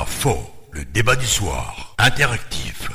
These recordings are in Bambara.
faux, le débat du soir, interactif.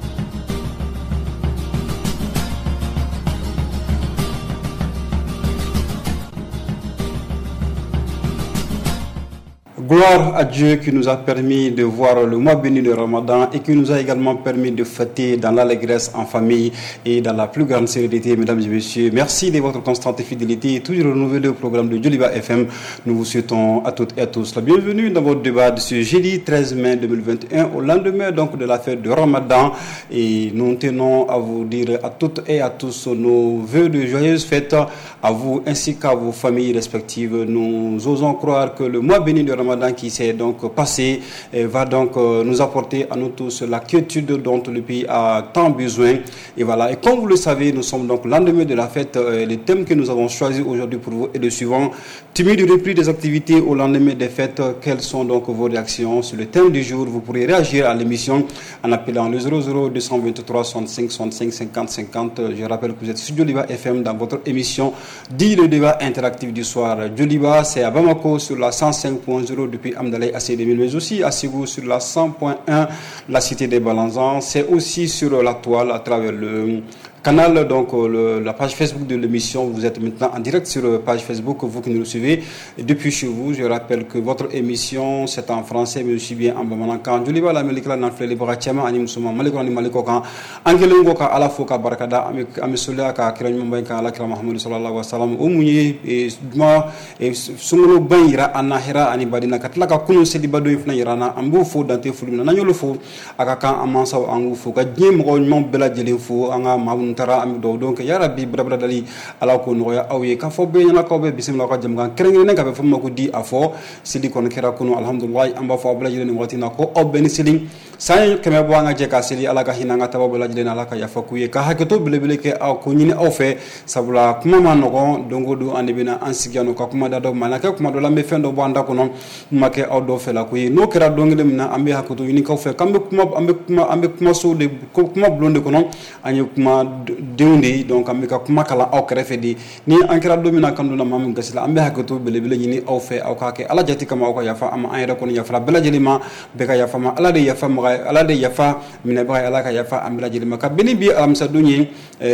Gloire à Dieu qui nous a permis de voir le mois béni de Ramadan et qui nous a également permis de fêter dans l'allégresse en famille et dans la plus grande sérénité, mesdames et messieurs. Merci de votre constante fidélité et toujours renouvelé au programme de Djoliba FM. Nous vous souhaitons à toutes et à tous la bienvenue dans votre débat de ce jeudi 13 mai 2021, au lendemain donc de la fête de Ramadan. Et nous tenons à vous dire à toutes et à tous nos vœux de joyeuses fêtes à vous ainsi qu'à vos familles respectives. Nous osons croire que le mois béni de Ramadan qui s'est donc passé va donc nous apporter à nous tous la quiétude dont le pays a tant besoin. Et voilà. Et comme vous le savez, nous sommes donc le lendemain de la fête. Les thèmes que nous avons choisis aujourd'hui pour vous est le suivant: timide repris des activités au lendemain des fêtes. Quelles sont donc vos réactions sur le thème du jour? Vous pourrez réagir à l'émission en appelant le 00 223 65 65 50 50. Je rappelle que vous êtes sur Djoliba FM dans votre émission dit le débat interactif du soir. Djoliba, c'est à Bamako sur la 105.0 depuis Amdalaï à C2000, mais aussi à Ségou sur la 100.1, la cité des Balanzans. C'est aussi sur la toile à travers le canal, donc la page Facebook de l'émission. Vous êtes maintenant en direct sur la page Facebook, vous qui nous suivez depuis chez vous. Je rappelle que votre émission c'est en français mais aussi bien en bamanankan. Djoliba la melikla nan flele barachama ani musuma malikoni malikokan angelengo ka ala foka barakada ami sola ka kiranyu mbanka ala kira Muhammad sallallahu alaihi wasallam umunyi e duma e sungolo bayira anahira ani badina katla ka kunu sedi bado ifna yirana ambu fo dante fulumna nanyolo fo akaka amansa angu fo ka jemo nyom bela jelen fo anga tara am do donc ya rabbi brabra dali ala ko no ya awye ka fo be nyana ko be bismillah ko jam gan kereng ne ka be fo mako di afo sidi kon kera kuno alhamdulillah amba fo abla jelen watina ko obben silin say keme bo nga je ka sili ala ka hinanga tababu la jelen ala ka ya fa kuye ka haketo bele ke aw ko nyini aw fe sabula kuma man no dongo do ande bina ansigano ka kuma da do manaka kuma do lambe fendo bo anda ko non make aw do fe la kuye no kera do ngem na ambe haketo yini ka fe kambe kuma so de kuma blonde ko non anyi kuma dewndi donc ambe ka kuma kala aw krefe di ni ankira domina kanduna mamu gasila ambe haketo bele nyini aw fe aw ka ke ala jati kama aw ka yafa am ayra ko yafa bela jelima be ka yafa ma ala de yafa ma ala de yafa mina ba ala ka yafa am bela jelima ka beni bi am sa dunyi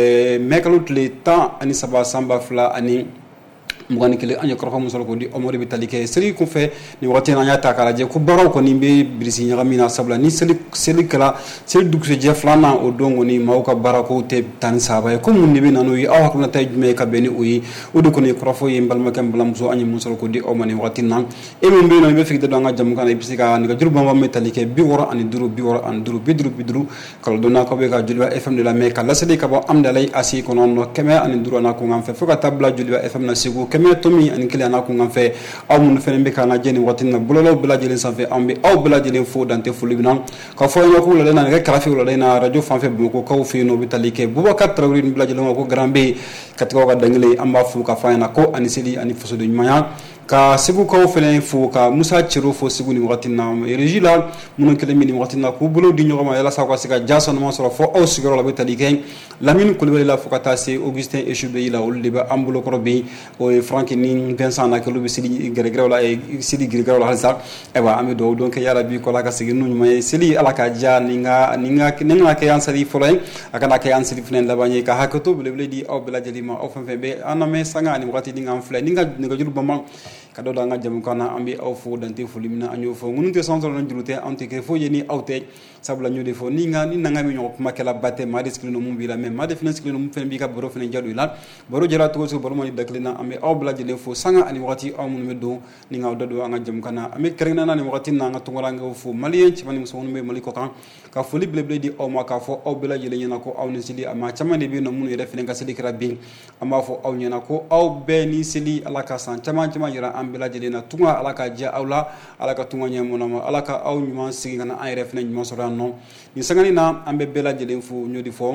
mekalut le temps ani saba samba fla ani mugani kele anya korfa musal ko di omori bitalike seri ko fe ni wati na nyata kala je ko baraw ko ni be birisi nyagamina sabla ni seli kala seli dukse je flana o dongo ni mawka barako te tan saba ko mun ni be nanu yi aw hakuna tay jume ka beni uyi o do ko ni korfo yi mbal makam blam so anya musal ko di omani wati nan e men be no be fikde do nga jam kana bisika ni ga jurba ma metalike bi woro ani duru bi woro an duru bidru kala do na ko be ga Djoliba FM de la meka la sedi ka bo am dalay asi ko non no keme ani duru na ko ngam fe foka tabla Djoliba FM na sigu keme tomi ani kile ana ko ngam fe aw mun fene be kana jeni watina bulolo bela jelen sanfe ambe aw bela jelen fo dante fo libina ka fo nyako la na ga krafi la na radio fanfe bu ko kaw fi no bitalike Boubacar Traoré bela jelen ko grambe katiko ga dangle amba fu ka fa na ko ani seli ani foso de nyanya ka sigu kaw fele fo ka Musa Chiro fo sigu ni watina régie la mun kele mini watina ko bulo di nyoma yala sa ko siga jason mo so fo aw sigoro la bitalike Lamine Koulibaly la fo ka tase Augustin Echubé la ol liba ambulo ko be o Franck ni Vincent na kelu be sidi gregre wala e sidi gregre wala halsa e ba ami do donc ya rabbi ko la ka sigi nu may seli ala ka ja ninga ke ansari folay akana ke ansari fnen la bañe ka hakato bele di aw bela jelima aw fanfe be aname sanga ni wakati ninga am fle ninga julu bama kado da nga jam kana ambi aw fo dante fo limina anyo fo ngunte sanso non julute antike fo yeni awte sabla ñu defo ninga ni nanga mi ñok makela batte ma discipline mum bi la même ma defina discipline mum fen bi ka boro fen jadu la boro jara to so boro mo daklina ambi aw bela jele fo sanga ani wakati aw mun meddo ninga dodo nga jam kana ambi kerena na ni wakati na nga tungora nga fo malien ci mani muso be maliko kan ka fo lible di aw ma ka fo aw bela jele ñana ko aw ni sili ama chamane bi no mun yere fen nga sili kra bi ama fo aw ñana ko aw be ni sili ala ka san chama yira ambila jelena tunga ala ka ja awla ala ka tunga nyamona ala ka aw nyuma sigi ngana ay ref na nyuma sorano ni sangani na ambe bela jelen fu ñodi fo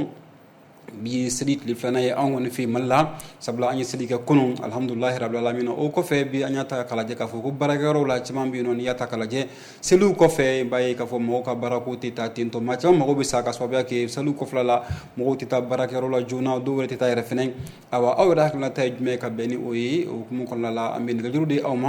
bi sedit li flana ya angon fi malla sabla anyi sedika kunun alhamdulillah rabbil alamin o ko fe bi anyata kala je ka fo ko baragaro la chama bi non yata kala je selu ko fe baye ka fo mo ka barako tita tinto ma chama mo be saka so ba ke selu ko flala mo tita baragaro la juna do wala tita refenen awa awra hakna tay me ka beni o yi o ko ko la ambe ga jurudi awma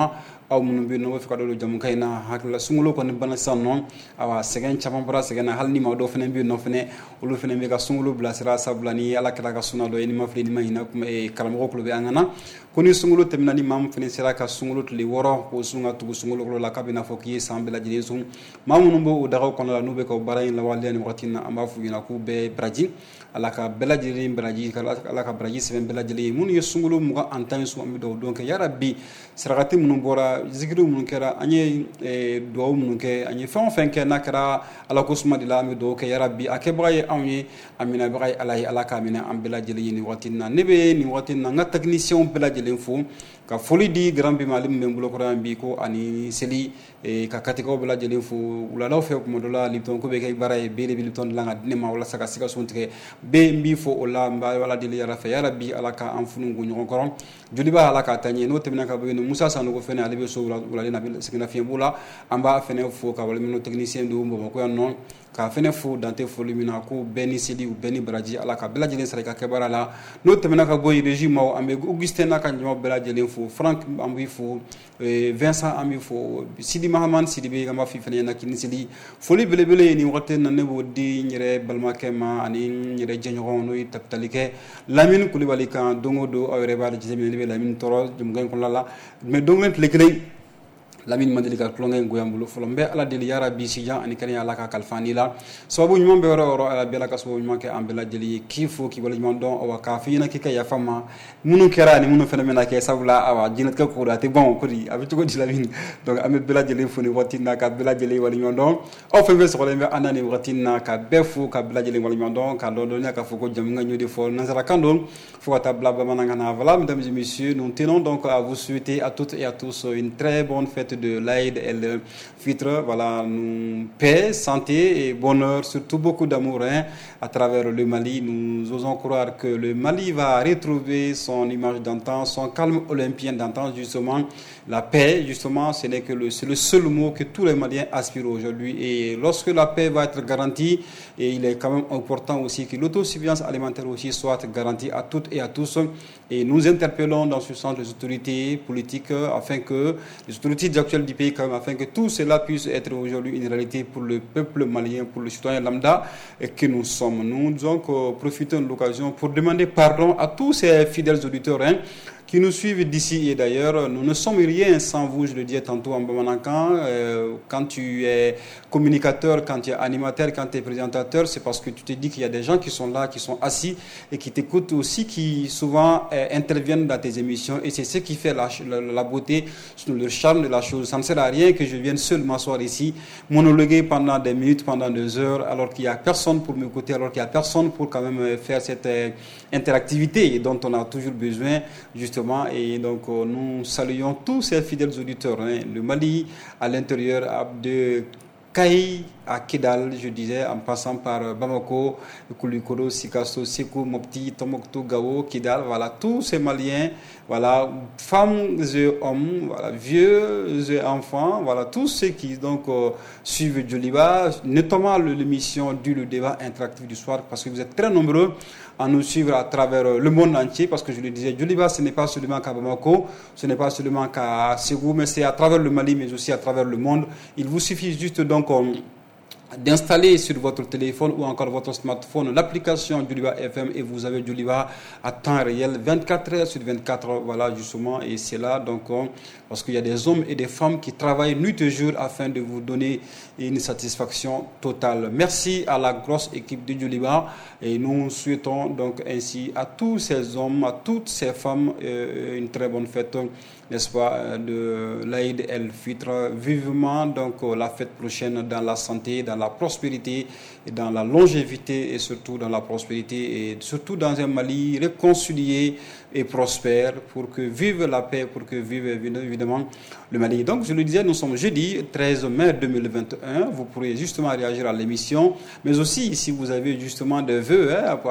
aw munum bi no fi ka do jam kayna hakla sungulo ko ne bana sannon awa segen chama bara segen hal ni ma do fene bi no fene ulu fene be ka sungulo blasira sablani ala kala ka suna do ni ma fle ni ma hina kuma e kalamo ko be angana koni sungulo temna ni mam fene sira ka sungulo to li woro ko sunga tu sungulo ko la kabina foki sambela jinesum mamunum bo o dago kono la no be ko bara la walde ni watina amba fu yina ku be braji ala ka bela jiri braji ala ka braji seben bela jiri mun yesungulo muga antan su am do donc ya rabbi siragati mun bora zikru mun kera anye do mun ke anye fon ke nakara ala ko suma dila mi do ke ya rabbi akebaye anye amina bay ala ka mina am bela jiri ni watina nebe ni watina nga technicien bela jiri fu ka foli di grand bi malim membulo ko rambi ko ani seli ka katiko bela jiri fu ula law fe ko modola lipton ko be kay baray be le lipton langa ne ma wala saka sika suntige be mbi fo ola mba wala dili ya rafa ya rabbi ala ka anfunu ngonyo koron juliba ala ka tanye no temina ka be no musa sanu ko fene alibe so wala na bi sikina fi bula amba fene fo ka wala mino technicien do mbo ko non ka fene fo dante fo lumina ko beni sidi ou beni braji ala ka bela jelen sare ka kebara la no temina ka boy régime o ambe augustin na ka nyo bela jelen fo frank ambi fo vincent ambi fo sidi mahaman sidi be gamba fi fene na kin sidi foli bele bele ni wote na nebo di nyere balma kema ani nyere jenyon no taptalike lamine kulibali kan dongo do awre bal jemi be lamine toro dum gan ko lala mais dongo lekele lamine mandilika klonga ngoyambulo folombe ala deli yara bi sijan ani kanya ala ka kalfani la sababu nyumon be woro ala bela ka sababu nyumon ke ambela deli kifo ki wala nyumon don o ka fina ki kay fama munu kerani munu fenomena ke sabula awa jinat ka ko dati bon ko di abi to di lamine donc ame bela deli foni watina ka bela deli wala nyumon don o fembe so lembe anani watina ka befu ka bela deli wala nyumon don ka do nya ka foko jam nga nyodi fo nazara kando fo ta blabla mananga na voilà mesdames et messieurs nous tenons donc à vous souhaiter à toutes et à tous une très bonne fête de l'Aïd el-Fitr, voilà, nous paix, santé et bonheur, surtout beaucoup d'amour à travers le Mali. Nous osons croire que le Mali va retrouver son image d'antan, son calme olympien d'antan, justement. La paix, justement, c'est le seul mot que tous les Maliens aspirent aujourd'hui. Et lorsque la paix va être garantie, et il est quand même important aussi que l'autosuffisance alimentaire aussi soit garantie à toutes et à tous. Et nous interpellons dans ce sens les autorités politiques afin que les autorités actuelles du pays, quand même, afin que tout cela puisse être aujourd'hui une réalité pour le peuple malien, pour le citoyen lambda et que nous sommes. Nous donc profitons de l'occasion pour demander pardon à tous ces fidèles auditeurs qui nous suivent d'ici et d'ailleurs. Nous ne sommes rien sans vous, je le disais tantôt en Bamanankan. Quand tu es communicateur, quand tu es animateur, quand tu es présentateur, c'est parce que tu te dis qu'il y a des gens qui sont là, qui sont assis et qui t'écoutent aussi, qui souvent interviennent dans tes émissions. Et c'est ce qui fait la beauté, le charme de la chose. Ça ne sert à rien que je vienne seul m'asseoir ici, monologuer pendant des minutes, pendant 2 heures, alors qu'il n'y a personne pour m'écouter, alors qu'il n'y a personne pour quand même faire cette interactivité dont on a toujours besoin, justement. Et donc nous saluons tous ces fidèles auditeurs, le Mali à l'intérieur de Kaï à Kidal, je disais, en passant par Bamako, Koulikoro, Sikasso, Sekou, Mopti, Tomokto, Gao, Kidal, voilà, tous ces Maliens, voilà, femmes et hommes, voilà, vieux et enfants, voilà, tous ceux qui donc suivent Djoliba, notamment l'émission le débat interactif du soir, parce que vous êtes très nombreux à nous suivre à travers le monde entier, parce que je le disais, Djoliba, ce n'est pas seulement qu'à Bamako, ce n'est pas seulement qu'à Ségou, mais c'est à travers le Mali, mais aussi à travers le monde. Il vous suffit juste donc d'installer sur votre téléphone ou encore votre smartphone l'application Djoliba FM et vous avez Djoliba à temps réel 24 heures sur 24 heures, voilà justement, et c'est là donc parce qu'il y a des hommes et des femmes qui travaillent nuit et jour afin de vous donner une satisfaction totale. Merci à la grosse équipe de Djoliba et nous souhaitons donc ainsi à tous ces hommes, à toutes ces femmes une très bonne fête, n'est-ce pas, de l'Aïd el-Fitr. Vivement donc la fête prochaine dans la santé, dans la prospérité, et dans la longévité et surtout dans la prospérité et surtout dans un Mali réconcilié et prospère, pour que vive la paix, pour que vive évidemment le Mali. Donc je le disais, nous sommes jeudi 13 mai 2021, vous pourrez justement réagir à l'émission, mais aussi si vous avez justement des vœux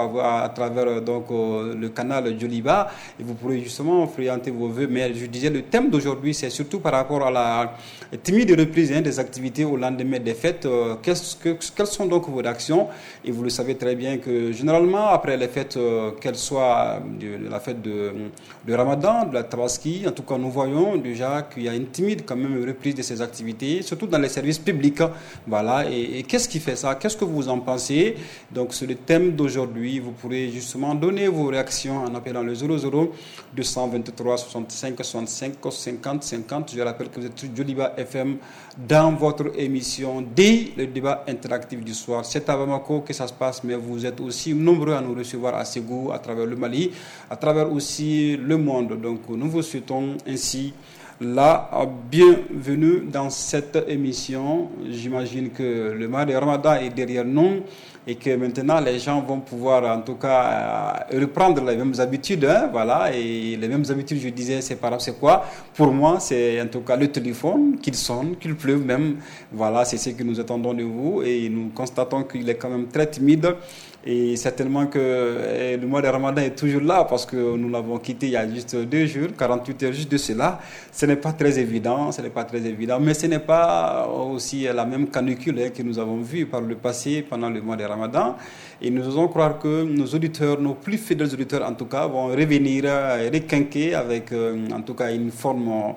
à travers donc le canal Djoliba, et vous pourrez justement orienter vos vœux. Mais je disais, le thème d'aujourd'hui c'est surtout par rapport à la timide reprise des activités au lendemain des fêtes. Quelles sont donc vos actions? Et vous le savez très bien que généralement après les fêtes, qu'elles soient la fête de de Ramadan, de la Tabaski. En tout cas, nous voyons déjà qu'il y a une timide quand même reprise de ces activités, surtout dans les services publics. Voilà. Et qu'est-ce qui fait ça? Qu'est-ce que vous en pensez? Donc, c'est le thème d'aujourd'hui. Vous pourrez justement donner vos réactions en appelant le 00 223 65 65 50 50. Je rappelle que vous êtes sur Djoliba FM dans votre émission le débat interactif du soir. C'est à Bamako que ça se passe, mais vous êtes aussi nombreux à nous recevoir à Ségou, à travers le Mali, à travers aussi le monde. Donc, nous vous souhaitons ainsi la bienvenue dans cette émission. J'imagine que le mois de Ramadan est derrière nous et que maintenant les gens vont pouvoir en tout cas reprendre les mêmes habitudes. Voilà, et les mêmes habitudes, je disais, c'est quoi? Pour moi, c'est en tout cas le téléphone, qu'il sonne, qu'il pleuve même. Voilà, c'est ce que nous attendons de vous et nous constatons qu'il est quand même très timide. Et certainement que le mois de Ramadan est toujours là parce que nous l'avons quitté il y a juste 2 jours, 48 heures juste de cela. Ce n'est pas très évident, mais ce n'est pas aussi la même canicule que nous avons vue par le passé pendant le mois de Ramadan. Et nous osons croire que nos auditeurs, nos plus fidèles auditeurs en tout cas, vont revenir requinquer avec en tout cas une forme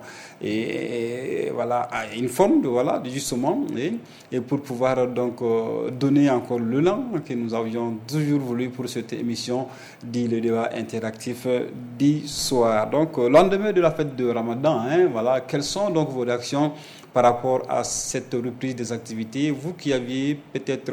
de justement et pour pouvoir donc donner encore l'élan que nous avions toujours voulu pour cette émission dit le débat interactif du soir. Donc lendemain de la fête de Ramadan, voilà, quelles sont donc vos réactions par rapport à cette reprise des activités? Vous qui aviez peut-être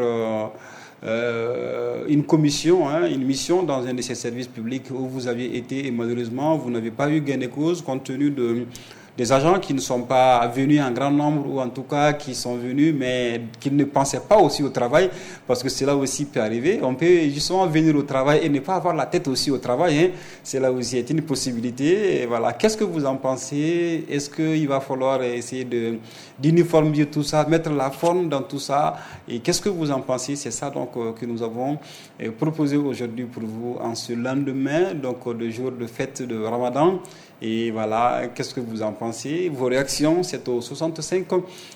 une commission, une mission dans un de ces services publics où vous aviez été et malheureusement vous n'avez pas eu gain de cause compte tenu des agents qui ne sont pas venus en grand nombre ou en tout cas qui sont venus mais qui ne pensaient pas aussi au travail parce que cela aussi peut arriver. On peut justement venir au travail et ne pas avoir la tête aussi au travail. Cela aussi est une possibilité. Et voilà. Qu'est-ce que vous en pensez? Est-ce qu'il va falloir essayer d'uniformiser tout ça, mettre la forme dans tout ça? Et qu'est-ce que vous en pensez? C'est ça donc que nous avons proposé aujourd'hui pour vous en ce lendemain, donc le jour de fête de Ramadan. Et voilà, qu'est-ce que vous en pensez? Vos réactions, c'est au 65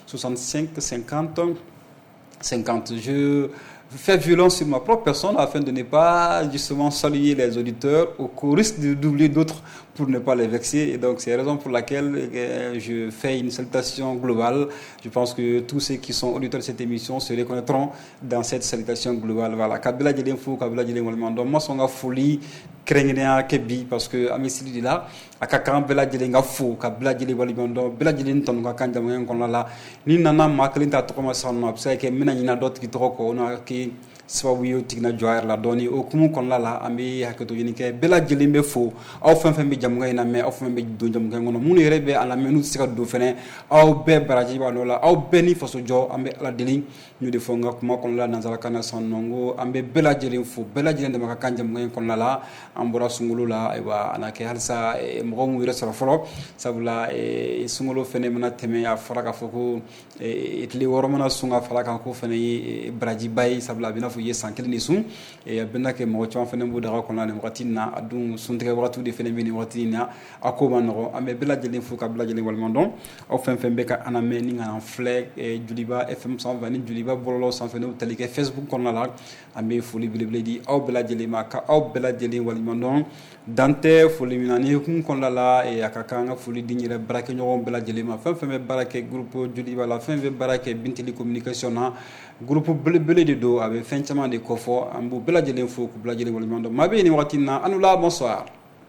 50 50. Je fais violence sur ma propre personne afin de ne pas justement saluer les auditeurs au risque d'oublier d'autres pour ne pas les vexer. Et donc, c'est la raison pour laquelle je fais une salutation globale. Je pense que tous ceux qui sont auditeurs de cette émission se reconnaîtront dans cette salutation globale. Voilà. Kabila Djelin Fou, Kabila Djelin Walmando. Moi, son gars folie, craignant Kebi, parce que Amisili dit là, à Kakan Bela Djelin Fou, Kabila Djelin Walmando, Bela Djelin Ton, Kakan qu'on a là. Ni Nana Maklin Tatoma Son, Absai, Menina d'autres qui troko, on a qui. Swawiyo tigna joyar la doni o kumu kon la ambi haketo yinike bela jelimbe fo aw fen be jamga ina me aw fen be do jamga ngono mun rebe ala menu sika do fene aw be baraji ba lola aw beni faso jo ambe ala deling ñu defo nga kuma kon la nazara kana sonongo ambe bela jelim fo bela jelim de maka kanjam ngay kon la ambura sungulu la aywa anake halsa mo mu resra folo sabula sungulu fene mena teme ya faraka foko itli woromana sunga faraka ko fene baraji bay sabula bina ye sankeli ni sun e benna ke mo chon fene bu daga kona ne watina adun sun tege watu de fene bini watina akoma no ambe bela jeli fu ka bela jeli wal mondon o fen fen be ka aname ni ngana flag e Djoliba FM 120 Djoliba bololo san fene talike Facebook kona la ambe fuli bile di aw bela jeli maka aw bela jeli wal mondon dante fuli minani kum kona la e akaka nga fuli dinyire barake nyogon bela jeli ma fen fen be barake groupe Djoliba la fen be barake bintili communication na groupe bele de do avec fin de kofo ambu bela jelen fo ku bela jelen walmando mabe ni watina anula bonsoir.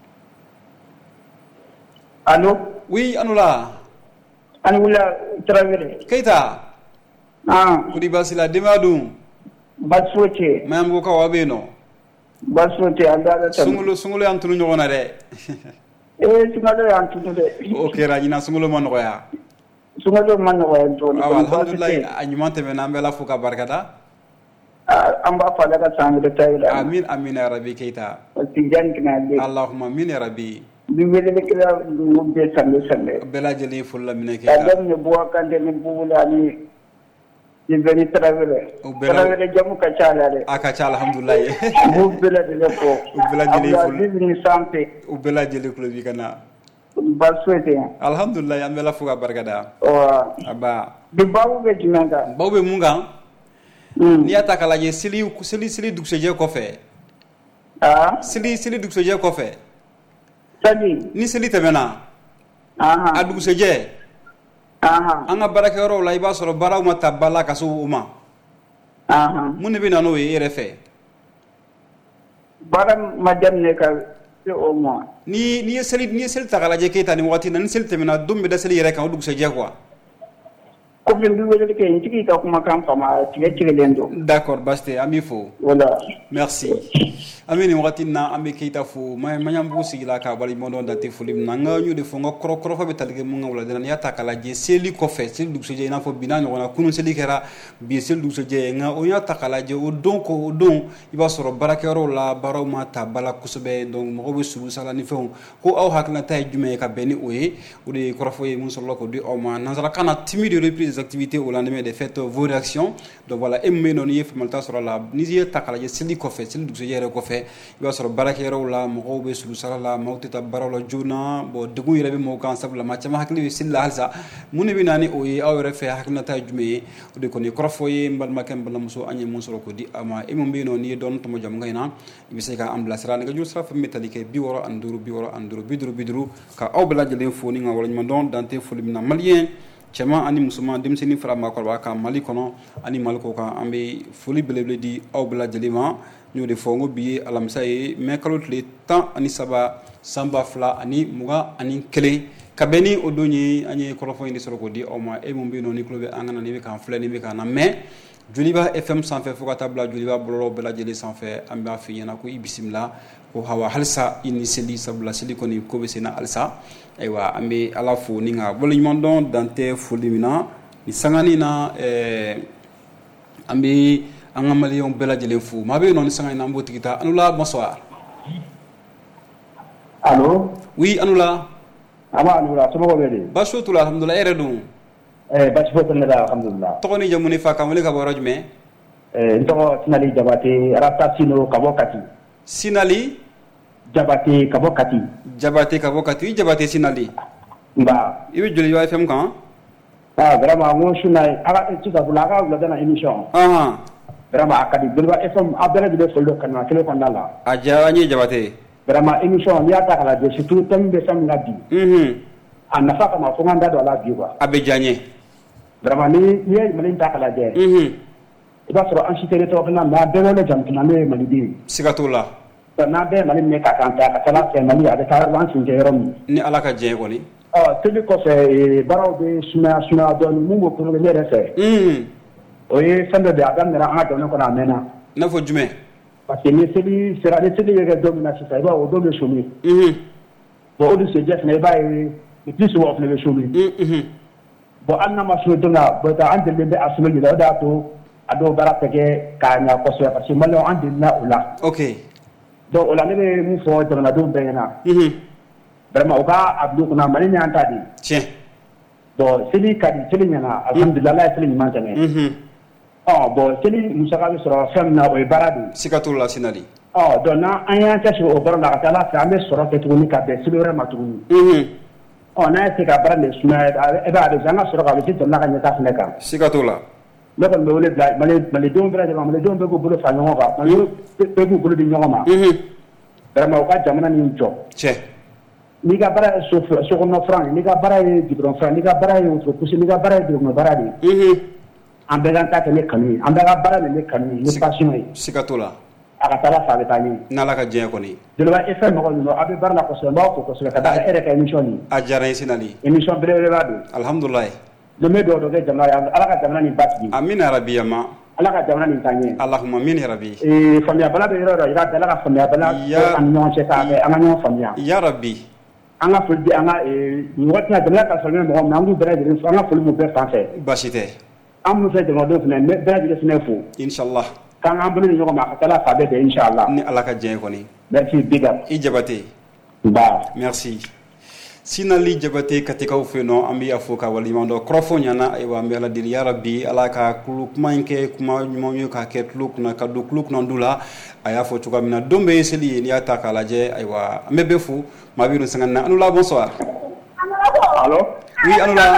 Allô? Oui, anula Traoré. Keita kudi basila demadu Bassoté mambo ka wabeno Bassoté andala tam sungulu antunu nyona de sungalo antunu de okay rajina sungulu mon roya sungalo man roya do alhamdulillah anyumante menambe la fuka barkata amba fala ka sangre tayla amin ya rabbi Keita tijan kinade allahumma amin ya rabbi bi wele kila mubbe salle bela jeli fulla min Keita adam ne bo kande ne bula ni beni Traoré jamu ka chala le aka chala alhamdulillah bu bela de ko bela jeli fulla ni sampe bela jeli ko bi kana Bassoté alhamdulillah ambe la fuka barkata aba bi bawu be jimanga bawu munga ni ataka la je sili dukseje ko fe sili dukseje ko fe ni seli tɛmɛna a dugusɛjɛ an ka baarakɛyɔrɔw la i b'a sɔrɔ baaraw ma ta ba la ka se o ma mun de bɛ na n'o ye e yɛrɛ fɛ baara ma daminɛ ka se o ma ni ye seli ta k'a lajɛ Keyita nin waati na ni seli tɛmɛna don bɛ da seli yɛrɛ kan o dugusɛjɛ quoi komi n bɛ weleli kɛ n tigi ka kumakan fama tigɛlen don d'accord basi tɛ an b'i fo voilà merci an bɛ nin wagati na an bɛ Keyita fo Maɲanbugu sigila k'a waleɲumandɔn dan tɛ foli min na an ka y'o de fɔ n ka kɔrɔfɔ bɛ tali kɛ mun ka wulada la n'i y'a ta k'a lajɛ seli kɔfɛ seli dugusɛjɛ i n'a fɔ bi n'a ɲɔgɔn na kunun seli kɛra bi ye seli dugusɛjɛ nka o y'a ta k'a lajɛ o don i b'a sɔrɔ baarakɛyɔrɔw la baaraw ma ta ba la kosɛbɛ donc mɔgɔw bɛ suru sala ni fɛnw ko aw hakilinata ye jumɛn ye ka bɛn ni o ye o de ye kɔrɔfɔ ye mun sɔrɔla k'o di aw ma nanzarakan na timide reprise des activités au lendemain des fêtes vos réactions donc voilà e min bɛ yen nɔ n'i ye faamuyalita sɔrɔ a la n'i ye ta k'a lajɛ seli kɔfɛ seli dugusɛjɛ yɛrɛ kɔfɛ i b'a sɔrɔ baarakɛyɔrɔw la mɔgɔw bɛ suru sara la maaw tɛ taa baaraw la joona bon degun yɛrɛ bɛ mɔgɔw kan sabula maa caman hakili bɛ seli la halisa mun de bɛ na ni o ye aw yɛrɛ fɛ hakilinata ye jumɛn ye o de kɔni kɔrɔfɔ ye n balimakɛ n balimamuso an ye mun sɔrɔ k'o di a ma e min bɛ yen nɔ n'i ye dɔɔnin tɔmɔ jamukan in na i bɛ se k'an bilasira nɛgɛjuru sira fɛn min bɛ tali kɛ 65 65 ka aw bɛɛ lajɛlen fo ni ka waleɲumandɔn dan tɛ foli min na maliyɛn cɛman ani musoman denmisɛnnin fara maakɔrɔba kan Mali kɔnɔ ani Mali kɔ kan an bɛ foli belebele di aw bɛɛ lajɛlen ma n y'o de fɔ n ko bi ye alamisa ye mai kalo tile 13 san 2021 ka bɛn ni o don ye an ye kɔrɔfɔ in de sɔrɔ k'o di aw ma e min bɛ yen nɔ ni tulo bɛ an kana ni bɛ k'an filɛ ni bɛ k'an lamɛn Joliba FM sanfɛ fo ka taa bila Joliba bɔlɔlɔw bɛɛ lajɛlen sanfɛ an b'a f'i ɲɛna ko i bisimila ko hawa halisa i ni seli sabula seli kɔni ko bɛ sen na halisa ayiwa an bɛ Ala fo ni ka waleɲumandɔn dan tɛ foli min na ni sangani na an bɛ an ka maliyɛnw bɛɛ lajɛlen fo maa bɛ yen nɔ ni sanga in na an b'o tigi ta Anula bonsoir. Allo oui Anula Anula somɔgɔw bɛ di baasi foyi t'u la alhamdulilah e yɛrɛ dun baasi foyi tɛ ne la alhamdulilah tɔgɔ ni jamu ni fa kan wele ka bɔ yɔrɔ jumɛn n tɔgɔ Sinali Jabate Arata Sino ka bɔ Kati Sinali Jabate ka bɔ Kati Jabate ka bɔ Kati i Jabate Sinali nba i bɛ Joliba FM kan vraiment n ko su na sisan fɔlɔ a ka wulada na émission vraiment a ka di Joliba FM a bɛɛ lajɛlen foli dɔ kanuma kelen kɔnɔna la a diyara an ye Jabate vraiment émission n'i y'a ta k'a lajɛ surtout thème bɛ fɛn min na bi a nafa kama fo n ka n da don a la bi quoi a bɛ diya n ye vraiment n'i ye Mali ta k'a lajɛ i b'a sɔrɔ an si tɛ tɔgɔ na mais a bɛɛ wele jamu n'o ye maliden ye siga t'o la n'an bɛɛ Mali minɛ ka kan ta a ka taa fɛ Mali a bɛ taa an sen kɛ yɔrɔ min ni Ala ka diɲɛ kɔni seli kɔfɛ baaraw bɛ sumaya dɔɔnin mun b'o kɔnɔ ne yɛrɛ fɛ o ye fɛn dɔ de a daminɛra an ka jamana kɔnɔ a mɛnna i n'a fɔ jumɛn parce que ni seli sera ni seli bɛ kɛ don min na sisan i b'a ye o don bɛ chômer bon o dugusɛjɛ fana i b'a ye le plus souvent o fana bɛ chômer bon hali n'a ma chômer don na bon an delilen bɛ a chômer de la o de y'a to a dɔw baara tɛ kɛ k'a ɲɛ kosɛbɛ parce que maliyɛnw an delila o la ok donc o la ne bɛ mun fɔ jamanadenw bɛɛ ɲɛna vraiment o ka a bila u kunna Mali ɲɛ an ta de tiɲɛ bon seli ka di seli ɲɛna alhamdulilah Ala ye seli ɲuman tɛmɛ bon seli musaka bɛ sɔrɔ fɛn min na o ye baara de ye siga t'o la Sinali donc n'an y'an cɛsiri o baara la a ka ca Ala fɛ an bɛ sɔrɔ kɛ tuguni ka bɛn seli wɛrɛ ma tuguni n'a ye se ka baara de sumaya e b'a an ka sɔrɔ ka bɛ se jamana ka ɲɛtaa fana kan siga t'o la ne kɔni bɛ wele bila malidenw bɛɛ lajɛlen malidenw bɛɛ k'u bolo fara ɲɔgɔn kan malidenw bɛɛ k'u bolo di ɲɔgɔn ma vraiment u ka jamana nin jɔ tiɲɛ n'i ka baara ye sokɔnɔ furan ye n'i ka baara ye gudɔrɔn furan n'i ka baara ye wotoro kusi n'i ka baara ye duguma baara de ye an bɛɛ k'an ta kɛ ne kanu ye an bɛɛ ka baara de ne kanu ye ne passion ye siga t'o la a ka taa Ala fɛ a bɛ taa ɲɛ n'Ala ka diɲɛ kɔni Joliba FM mɔgɔ ninnu a bɛ baara la kosɛbɛ n b'aw fo kosɛbɛ ka taa e yɛrɛ ka émission nin a diyara n ye Sinali émission belebeleba don alhamdulilah ne bɛ dugawu kɛ jamana ye Ala ka jamana nin basigi amina yarabi yama Ala ka jamana nin taa ɲɛ Allahumma amin yarabi faamuyabala bɛ yɔrɔ o yɔrɔ i ka Ala ka faamuyabala an ni ɲɔgɔn cɛ k'a kɛ an ka ɲɔgɔn faamuya yarabi an ka foli di an ka nin waati na jamana ka sɔrɔ mɔgɔ min an k'u bɛɛ lajɛlen fo an ka foli m'u bɛɛ fan fɛ baasi tɛ an minnu fɛ jamanadenw fana bɛɛ lajɛlen fana fo inshallah k'an bolo di ɲɔgɔn ma a ka taa Ala fɛ a bɛɛ bɛn inshallah ni Ala ka diɲɛ kɔni merci big up i Jabate merci Sinali Jabate katikaw fɛ yen nɔ an bɛ y'a fɔ ka waleɲumandɔn kɔrɔfɔ ɲɛna ayiwa an bɛ Ala deli yarabi Ala ka kuma in kɛ kuma ɲumanw ye k'a kɛ tulo kunna ka don tulo kunnandu la a y'a fɔ cogoya min na don bɛɛ ye seli ye n'i y'a ta k'a lajɛ ayiwa an bɛ bɛɛ fo maa bɛ yen sanga na Anula bonsoir allo oui Anula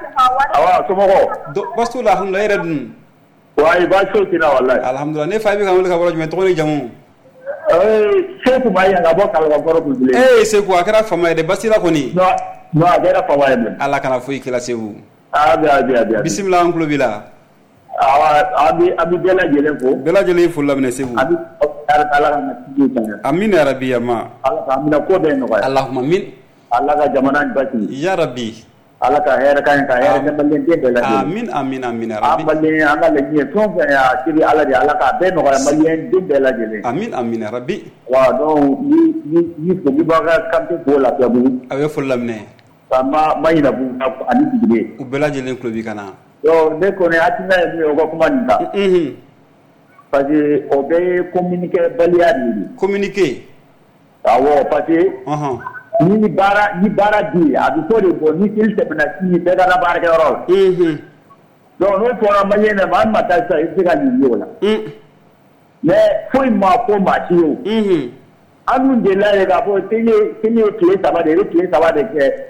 awa somɔgɔw baasi t'o la alhamdulilah e yɛrɛ dun wayi baasi foyi t'i la walahi alhamdulilah ne fa bɛ ka wele ka bɔ jumɛn tɔgɔ ni jamu C'est pour moi, il y a d'abord qu'à l'envoi de blé. Eh, c'est quoi, qu'à la femme de Bastila Koni? Non, non, il y a la femme. Allah kana fouille qui la c'est vous. Ah, bien. Bismillah, oncle Bila. Abi Bella Jelenko. Bella Jelenko, la mene c'est vous. Abi Allah na tijuta. Amin ya Rabbi ya ma. Allah amina ko de no. Allahumma amin. Allah ka jamana bati. Ya Rabbi. Allah ka hera kan ka hera kan ballen de Bella. Amin ya Rabbi. Ambalin Allah le ni son ya siri Allah di Allah ka be no ga malien de Bella Jelen. Amin ya Rabbi. Wa donc ni ko bi baga kamte ko la tabu. Awe fulamne. Sama mayina bu ani tibe. U Bella Jelenko bi kana. Donc, dès qu'on est atteint, on va communiquer. Parce qu'on peut communiquer baliadi. Communiquer. Ah ouais, parce que ni bara dit, à du tout de bon, ni qu'il se menace, ni de la barre de rôle. Donc, nous pour un malien, man, matin, ça, il s'est gagné là. Mais, faut une ma pour ma chio. Anou de là, les gars, c'est les clés, ça va de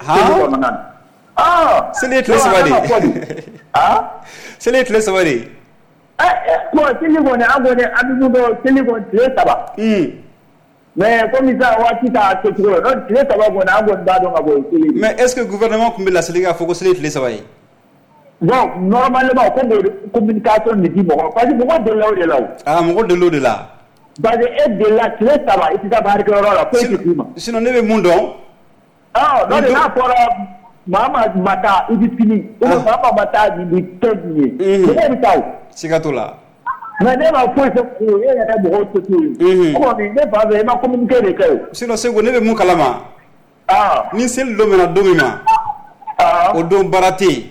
Ah, c'est les clés savadé. Ah, c'est les clés savadé. Quoi, c'est les bonnes, c'est les bonnes clés savadé. Mais comme ça, on va quitter à ce tour. Non, clés savadé, mais est-ce que le gouvernement comme la Sénégal faut que c'est les clés savadé? Non, normalement, comme communication ne dit bon, parce que moi de là ou de là. Ah, mon de l'eau de là. Parce que de là, clés savadé, c'est ça, barre que là, sinon, ne veut mon don. Ah, non, là, pour Mama mata ibipini mama mata ni tedni ni taw sigatola na ne ma foi se ko ya ka bo to to ko ni ne ba be ma communiquer de kayo sino se go ne be mun kalama ni sel do mena do mima o do barati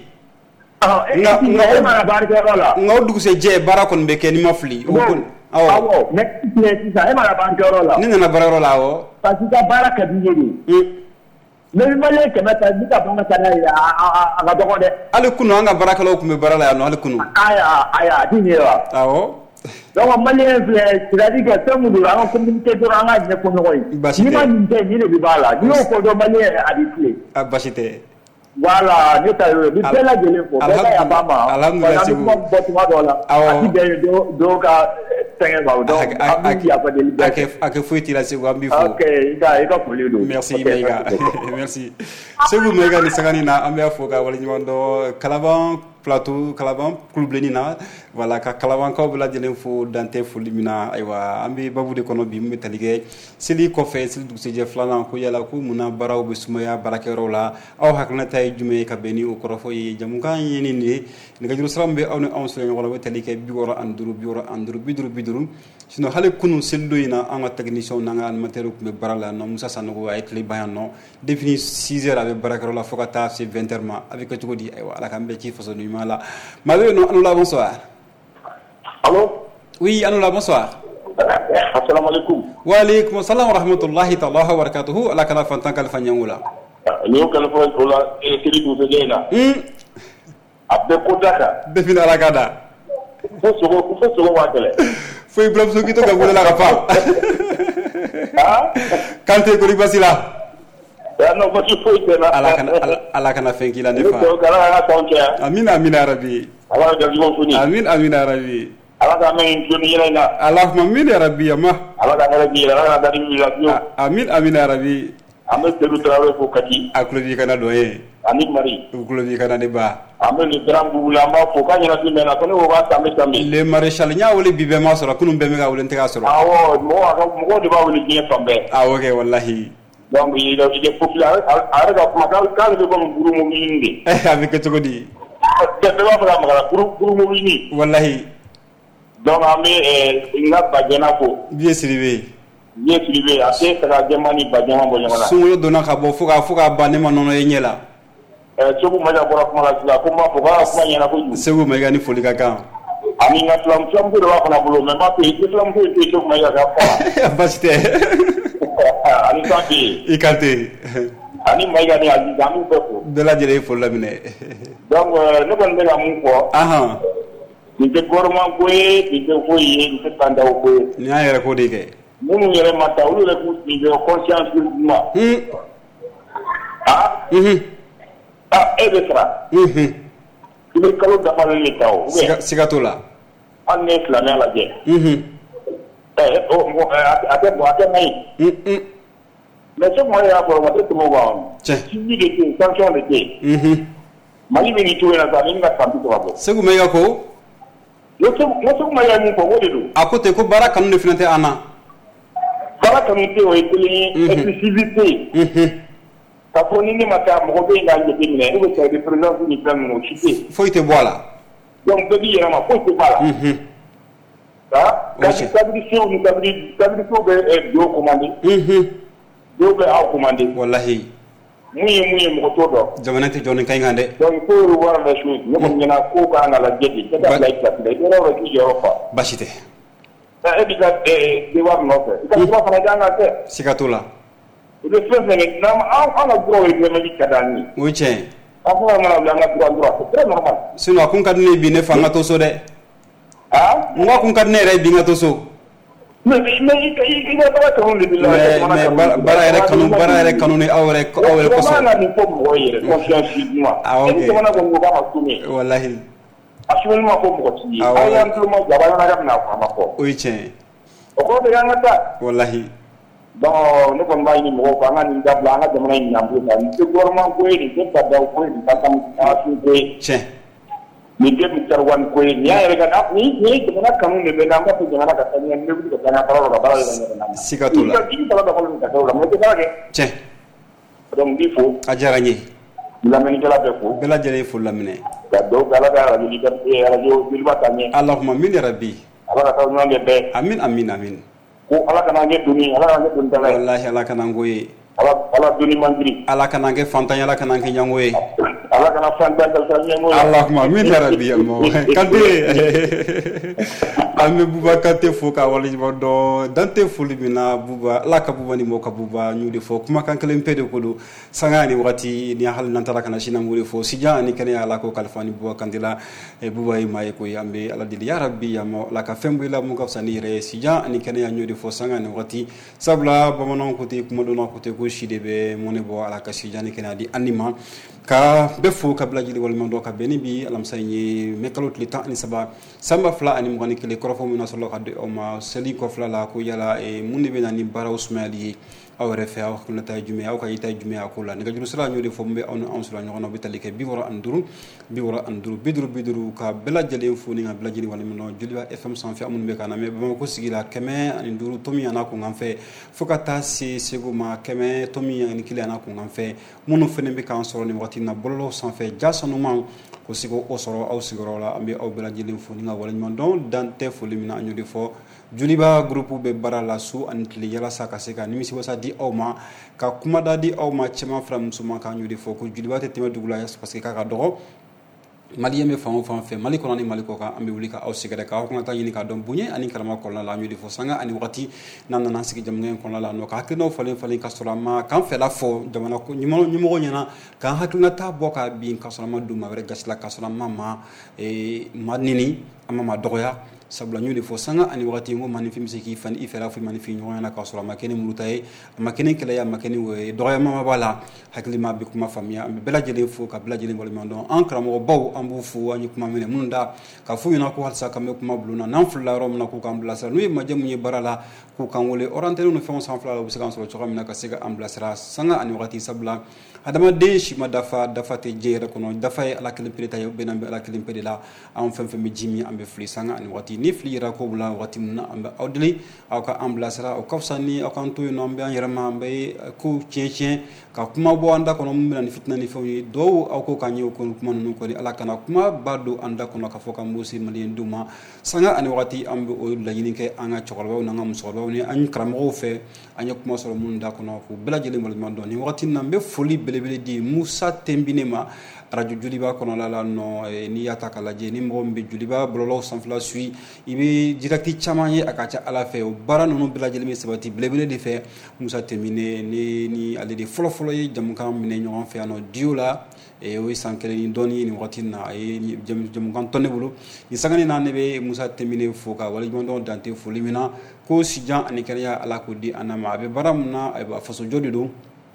nga barke rola nga dugu se je barakon be ken mafli o kon awo next place sa e ma barke rola ni na barke rola o parce que baraka bi ni mais malé que mata bika banga sana ya aga dogonde ale kunu anga baraka lo kumbe barala ya no ale kunu aya dini wa awo donc malé c'est-à-dire que tout le monde a communiqué sur anga ne ko noy ni ma ni le bibala ni ko do malé habitué abashite voilà ni ta bi bela gele ko bela ya bama alhamdulillah si mo botuma dola ati de do ka ake fuiti la segu ambi fo merci mega merci segu mega ni sagani na ambe afoka wala nyimondo kalaban plateau kalaban kulbleni na voilà ka kalaban ko bla jelen fo dante fo limina aywa ambi babu de kono bi mu talige sili ko fe sili du seje flana ko yala ko muna baraw be sumaya barakero la aw hakna tay jume ka beni o korofo yi jamuka yini ni nga juru srambe awne on sulu wala be talige bi woro anduru biduru sino hale kunu seldoina anga technicien nanga animateur ko be barala no musa sanogo ay tli bayano défini 6h avec barakero la fokata c'est 20h ma avec ko tugodi aywa ala kambe ci façon ni mala mabe no anula bonsoir. Allô? Oui, Anoula, bonsoir. Assalamu alaikum. Wa alaikum assalam wa rahmatullahi ta'ala wa barakatuhu. Ala kana fantan kal fanyangula. Leo kala fola siri du sejena. Abde kodaka. Defini ala kada. Foso wa tele. Foi Ibrahim Sokito gabula la rapa. Kante ko libasila. Ya no basi foi tena. Ala kana fenkila nefa. Ko kala tonke. Amin ya rabbi. Allah ga jibo funi. Amin ya rabbi. Allah ga men tuni yana. Allahumma amin ya rabbi ya ma. Allah ga rabbi Allah ga dari radio. Amin ya rabbi. Ame teru trawe ko kati. Aklobi kana doye. Anik mari. Aklobi kana deba. Ame le grand boulamba fo ka yana timena ko ne o ba tambe. Le maréchal nya wole bibe ma soro kunum be me ga wole ntega soro. Awo mo de ba wole bien fambe. Okay wallahi. Donc il est populaire avec quand le bon guru mo minde. Avec to godi. Tebe ba magala guru mo mini. Wallahi. Donc ame inga bajena ko. Bien sirivé. Ate saka jamani bajena bo nyama. Suyo dona ka bo fuka banema nono yenyela. Sobu maja bora kuma la kuma fuka kuma nyana ko. Segu mega ni folika kan. Ami nga flam ko do wa na bolo mais ma pe flam ko te sobu maja ka fa. Basite. Ani tanti. Ikante. Ani maiga ni ali damu ko. Bela jere fo lamine. Donc ne kon be la mu ko. Aha. Ni te gorman ko ni te fo yi ni te tanda ko. Ni ayere ko de ke. Munu yere mata ulu le ku ni de conscience ma. Ebesra. Ibe kalo da fa le taw. Sigatola. Anne islamia la je. Mais ce moyen à pour votre moment. Si vous êtes sanction de thé. Mali ni tout na za ni na kambi to babo. Segu me yako. Yo so ma ya ni ko wodedo. Akote ko bara kanu ne finate ana. Bara kanu te o exclusivité. Ka foni ni mata mo be nga nje ni ne o se de président ni plan mo chité. Faut te voilà. Donc de dire ma faut te voilà. Ça, quand stabilité be do commandé. Do be a commandé. Wallahi. Muy mo to do. Jamana te joni kay ngande. Donc pour voir la chose, nous on y a ko ka na la jedi. C'est la qui Europa. Bashite. Et puis de voir non fait. Quand tu vas faire dans la terre. Sikatula. Le fait c'est on a droit de me kadani. Oui tiens. Après on a droit. C'est très normal. Sinon kun kadne bi ne fanga to so de. Ah? Moi kun kadne re bi ngato so. Mais il est pas comme le bilan. Mais bara ere kanuni awre ko so. On a ni ko mo yere confiance moi. Ah ok. On a ko mo ba masumi. Wallahi. Absolument ko mo ko ti. Ayam tout mo jaba na ga na ko ko. Oui tiens. O ko de ngata. Wallahi. Bon, ne kon ba ni mo ko nga ni da bla nga jamana ni ambu ta. Ni ko gorman ko ni ko ta da ko ni ta tam ta su ko. Tiens. Ni ke mi tarwan ko ni ya re ga ni jamana kanu ne be na ma ko jamana ka tani ne bu ko tana ta ro ba la. Sikatula. Ni ta ba ko ni ta ro mo te ga ke. Tiens. Donc il faut ajaranye. La meni kala be ko. Bela jere fu lamine. Da do kala da ni ka e radio bilba tani. Allahumma min rabbi. Ala ka no nge be. Amin amin amin. Ko ala kana nge duni, ala kana nge dun tala. Wallahi ala kana ngoye. Ala duni mandri. Ala kana nge fantanya ala kana nge nyangoye. Ala kana fanta dal sa nyangoye. Allahumma min rabbi almo. Kante. Ame buba kante fo ka wali do dante fuli bina buba ala ka buba ni mo ka buba nyude fo kuma kan kelen pede ko do sangani wati ni hal nan tala kana shina ngure fo sija ni kene ala ko kalfani buba kandila e buba e maye ko yambe ala dili ya rabbi ya mo la ka fembu la mu ka sani re sija ni kene ya nyude fo sangani wati sabla bamanon ko te kuma do na ko te ko shide be monebo ala ka sija ni kene di anima ka befo ka blaji wal mando ka beni bi alam sayni mekalot li ta ni saba samba fla ani mo ni kele korofo mo na solo ka de o ma seli ko fla la ko yala e munni be nani bara usmali aw refe aw ko na tay jume aw ka yita jume akula ni ga juru sala nyode fo mbe on on sala nyono bitalike bi wora anduru bidru ka bela jale fo ni ga bela jali wal mo juliba fm sans fi amun be kana me ba ko sigila keme ani nduru tomi ana ko ngamfe fokata si seguma keme tomi ani kile ana ko ngamfe munu fene be kan soro ni wati na bollo sans fe jasanu man ko sigo o soro aw sigoro la ambe aw bela jali fo ni ga wal mo don dante fo limina nyode fo juliba groupe be barala su antli yala saka seka nimisi wasa di awma ka kuma da di awma chema fram suma ka nyudi foko juliba te tema dugula yas parce que ka dogo mali yeme famo fam fe mali ko ni mali ko ka ambe wuli ka aw sigare ka ko ngata yini ka don bunye ani kalama ko la nyudi fo sanga ani wakati nan nan sigi jam ngeen ko la no ka hakino falen ka solama kan fe la fo jamana ko nyimo nyana ka hakina ta boka bi ka solama duma were gasla ka solama ma e manini ama dogoya sabla nyudi fo sanga ani wakati ngo mani fimse ki fan ifera fi mani fi nyona ka sura makene mulutaye makene kala ya makene we doya mama bala hakli ma bi kuma famia bela jele fo ka bela jele wala mando ankra mo baw ambu fu ani kuma mene munda ka fu yona ko halsa kam kuma bluna nan fulla rom na ko kam blasa no ma jamu ni barala ko kan wole orienté no fon sans fla bu sekan so to kamina ka sega amblasra sanga ani wakati sabla adama de shi ma dafa te jere kono dafa ala kelim pelita yo benambe ala kelim pelila am fem fem jimi ambe fli sanga ani wakati ni flira ko bula wati na ambe awdli aw ka amblasra o kafsani aw kan to no ambe yarama ambe ko cien ka kuma bo anda kono mun ni fitna ni fami do aw ko kanyi ko kuma non ko ni ala kana kuma bado anda kono ka foka musi malien duma sanga ani wakati ambe o la yini ke anga chokolba na ngam soba ni an kramo fe anya kuma so mun da kono ko bela jeli mal mando ni wakati nambe foli belebele di Musa Tembinema radio juliba kono la no ni yata kala je ni mbombe juliba blolo sanfla sui ibe direkti chamaye akacha ala fe o bara no bela jeli me sabati belebele di fe Musa Tembine ni ale de folo ye jamukam mine nyon fe ano diola e o sankele ni doni ni wakati na e jamukam tonne bulu ni sangani na nebe Musa Tembine foka wala jondo dante folimina ko sijan ani kariya ala ko di anama be baramna ay ba faso jodido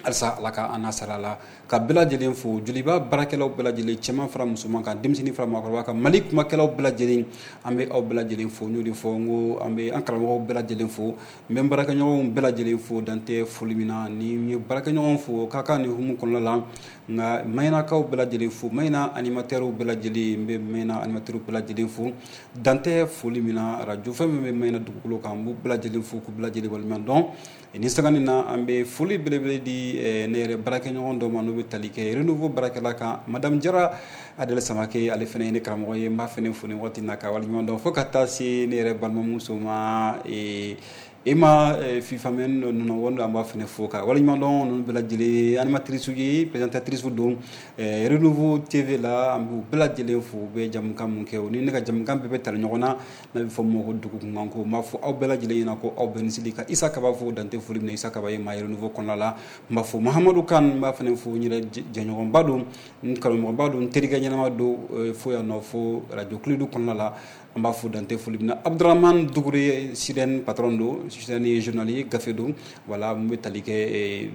alsa alaka anasarala ka bela jelen fo juliba barakelaw bela jelen cɛman fara musoman kan denmisɛnnin fara maakɔrɔba kan mali kumakɛlaw bela jelen an bɛ aw bela jelen fo n'o de fɔ n ko an bɛ an karamɔgɔw bela jelen fo n bɛ n baarakɛɲɔgɔnw bela jelen fo dantɛ foli min na ni n ye baarakɛɲɔgɔn fo k'a ka nin humu kɔnɔna la nka mayinakaw bela jelen fo mayina animatɛrw bela jelen n bɛ mayina animatɛrw bela jelen fo dantɛ foli min na radio fɛn min bɛ mayina dugukolo kan n b'u bela jelen fo k'u bela jelen waleɲuman dɔn ni sangani na an bɛ foli belebele di ne yɛrɛ baarakɛɲɔgɔn dɔ ma n'o bɛ tali kɛ renouveau baarakɛla kan madame jara adele samake ale fana ye ne karamɔgɔ ye n b'a fana fo nin waati in na ka waleɲuman dɔn fo ka taa se ne yɛrɛ balimamuso ma Emma Fifamen nunu an b'a fana fo ka waleɲuman dɔn ninnu bɛɛ lajɛlen animatrice ye présentatrice don renouveau TV la an b'u bɛɛ lajɛlen fo u bɛ jamukan mun kɛ o ni ne ka jamukan bɛɛ bɛ tali ɲɔgɔn na n'a bɛ fɔ min ma ko dugukunkan ko n b'a fɔ aw bɛɛ lajɛlen ɲɛna ko aw bɛɛ ni seli ka Isa Kaba fo dantɛ foli min na Isa Kaba ye maa ye renouveau kɔnɔna la n b'a fɔ Mahamadu Kan n b'a fana fo n yɛrɛ jɛɲɔgɔnba don n karamɔgɔba don n terikɛ ɲɛnama don fo yan nɔ fo radio Kuledu kɔnɔna la an b'a fo dantɛ foli min na Abdurahman Dugure Sirène patron don Sirène ye journal ye gafe don voilà mun bɛ tali kɛ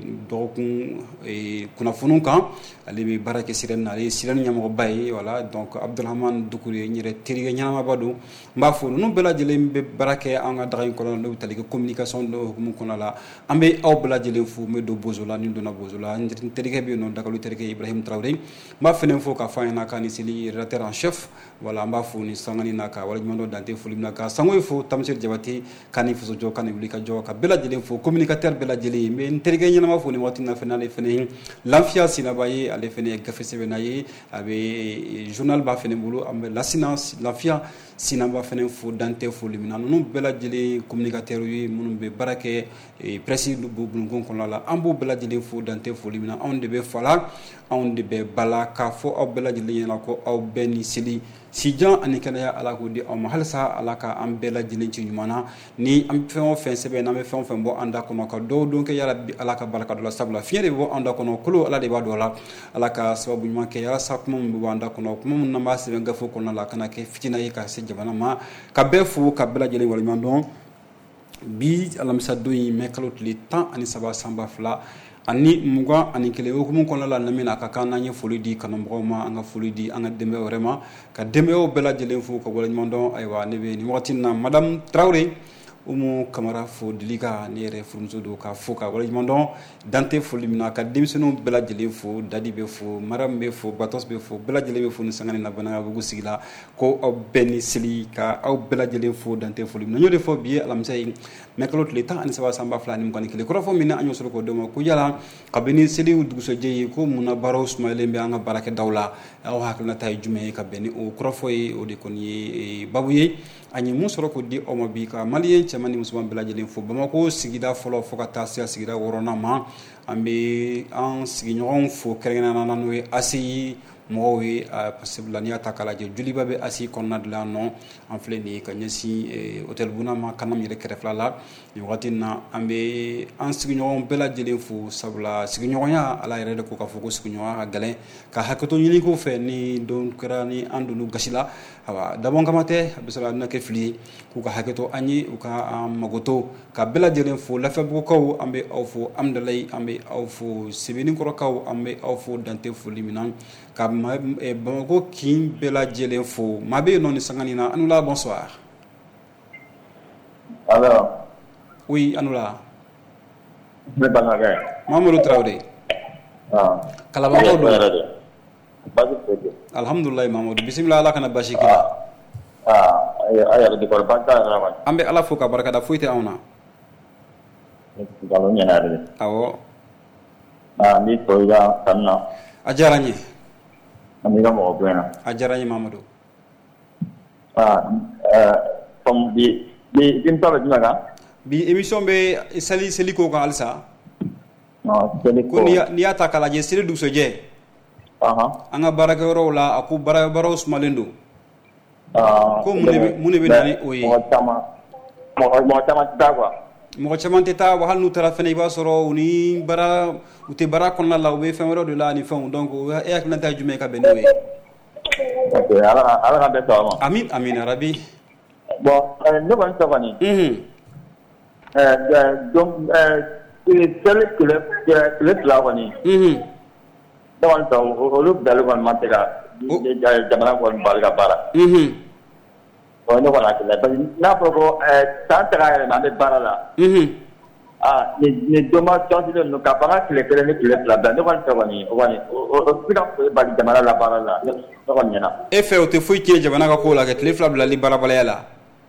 dɔgɔkun kunnafoniw kan ale bɛ baara kɛ Sirène na ale ye Sirène ɲɛmɔgɔba ye voilà donc Abdurahman Dugure n yɛrɛ terikɛ ɲɛnamaba don n b'a fo ninnu bɛɛ lajɛlen bɛ baara kɛ an ka daga in kɔnɔ n'o bɛ tali kɛ communication dɔ hukumu kɔnɔna la an bɛ aw bɛɛ lajɛlen fo n bɛ don bozo la ni donna bozo la n terikɛ bɛ yen nɔ Dagalo terikɛ Ibrahim Traoré n b'a fana fo k'a fɔ an ɲɛna k'a ni seli rédacteur en chef voilà an b'a fo ni sangani na ka waleɲuman dɔn dantɛ foli min na ka sango fo Tamsir Jabate k'a ni fasojɔ k'a ni wuli ka jɔ ka bɛɛ lajɛlen fo communicateur bɛɛ lajɛlen n bɛ n terikɛ ɲɛnama fo nin waati in na fana ale fana ye Lafiya Sinaba ye ale fana ye gafe sɛbɛnna ye a bɛ journal b'a fana bolo an bɛ Lafiya Sinaba fana fo dantɛ foli min na ninnu bɛɛ lajɛlen communicateur ye minnu bɛ baara kɛ presse bulongon kɔnɔna la an b'u bɛɛ lajɛlen fo dantɛ foli min na anw de bɛ fala anw de bɛ bala k'a fɔ aw bɛɛ lajɛlen ɲɛna ko aw bɛɛ ni seli sijan ani kɛnɛya ala k'o di aw ma halisa ala ka an bɛɛ lajɛlen ci ɲuman na ni an fɛn o fɛn sɛbɛn n'an bɛ fɛn o fɛn bɔ an da kɔnɔ ka dɔw don kɛ yala bi ala ka barika dɔ la sabula fiɲɛ de bɛ bɔ an da kɔnɔ kolo ala de b'a dɔn la ala ka sababu ɲuman kɛ yalasa kuma min bɛ bɔ an da kɔnɔ kuma min n'an b'a sɛbɛn gafe kɔnɔna la kana kɛ fitina ye ka se jamana ma ka bɛɛ fo ka bɛɛ lajɛlen waleɲuman dɔn bi alamisa don in mɛ kalo tile 13 san 2000 ani 21 hukumu kɔnɔna la namina ka kan n'an ye foli di kanubagaw ma an ka foli di an ka denbayaw wɛrɛ ma ka denbayaw bɛɛ lajɛlen fo ka waleɲuman dɔn ayiwa ne bɛ nin wagati in na madame Traoré Umu Kamara fo Dilika ne yɛrɛ furumuso don ka fo ka waleɲuman dɔn dantɛ foli min na ka denmisɛnninw bɛɛ lajɛlen fo Dadi bɛ fo Maram bɛ fo Batos bɛ fo bɛɛ lajɛlen bɛ fo ni sangani na Banagabugu sigi la ko aw bɛɛ ni seli ka aw bɛɛ lajɛlen fo dantɛ foli min na n y'o de fɔ bi ye alamisa ye mɛ kalo tile 13 san 2021 kɔrɔfɔ min na an y'o sɔrɔ k'o d'o ma ko yala kabini seliw dugusɛjɛ ye ko munna baaraw sumayalen bɛ an ka baarakɛdaw la aw hakilinata ye jumɛn ye ka bɛn ni o kɔrɔfɔ ye o de kɔni ye babu ye an ye mun sɔrɔ k'o di aw ma bi ka maliyɛn cɛman ni musoman bɛɛ lajɛlen fo Bamako sigida fɔlɔ fo ka taa se sigida 6nan ma an bɛ an sigiɲɔgɔnw fo kɛrɛnkɛrɛnnenya la n'o ye ACI mɔgɔw ye parce que n'i y'a ta k'a lajɛ joliba bɛ ACI kɔnɔna de la nɔ an filɛ nin ye ka ɲɛsin hôtel Buna ma Kanam yɛrɛ kɛrɛfɛla la nin wagati in na an bɛ an sigiɲɔgɔn bɛɛ lajɛlen fo sabula sigiɲɔgɔnya ala yɛrɛ de ko k'a fɔ ko sigiɲɔgɔnya ka gɛlɛn ka hakɛto ɲini k'o fɛ ni don kɛra ni an donna gasi la awa dabɔ kama tɛ a bɛ sɔrɔ a bɛna kɛ fili ye k'u ka hakɛto an ye u ka an magoto ka bɛɛ lajɛlen fo Lafiyabugukaw an bɛ aw fo Amdalayi an bɛ aw fo Sebenikɔrɔkaw an bɛ aw fo dantɛ foli min na ka Bamako kin bɛɛ lajɛlen fo maa bɛ yen nɔ ni sangani na Anula bonsoir. Alors. Oui Anula. Ne bangakɛ. Mamadou Traoré. Kalabankaw don. Basi foyi. Alhamdulilayi Mamadou bisimila ala kana basi k'i la. A yɛrɛ de kɔrɔ banta yɛrɛ la. An bɛ ala fo ka barikada foyi tɛ anw na. Nkalon ɲɛna yɛrɛ. Awɔ. Ni to i ka kanu na. A diyara n ye. An b'i ka mɔgɔ bonya. A diyara n ye Mamadou. Comme bi émission bɛ jumɛn kan? Bi émission bɛ seli ko kan halisa. Seli ko. Ko n'i y'a ta k'a lajɛ seli dugusɛjɛ. An ka baarakɛyɔrɔw la a ko baaraw sumalen don. Ko mun de bɛ na ni o ye. Mɔgɔ caman tɛ taa quoi. Mɔgɔ caman tɛ taa wa hali n'u taara fana i b'a sɔrɔ u tɛ baara kɔnɔna la u bɛ fɛn wɛrɛw de la ni fɛnw donc e hakilinata ye jumɛn ka bɛn n'o ye. Ok ala ka bɛn sɔrɔ ma. Amin arabi. Ko Bon ne kɔni fɛ kɔni. Donc tele fila kɔni olu bilali kɔni ma se ka jamana kɔni bali ka baara ne kɔni hakili la parce que n'a fɔra ko san taga yɛrɛ an bɛ baara la nin don ma tɔnsilen ninnu ka baara tile kelen ni tile fila bila ne kɔni fɛ kɔni o tɛ ka foyi bali jamana la baara la ne kɔni ɲɛna. E fɛ o tɛ foyi tiɲɛ jamana ka ko la kɛ tile fila bilali baarabalaya la.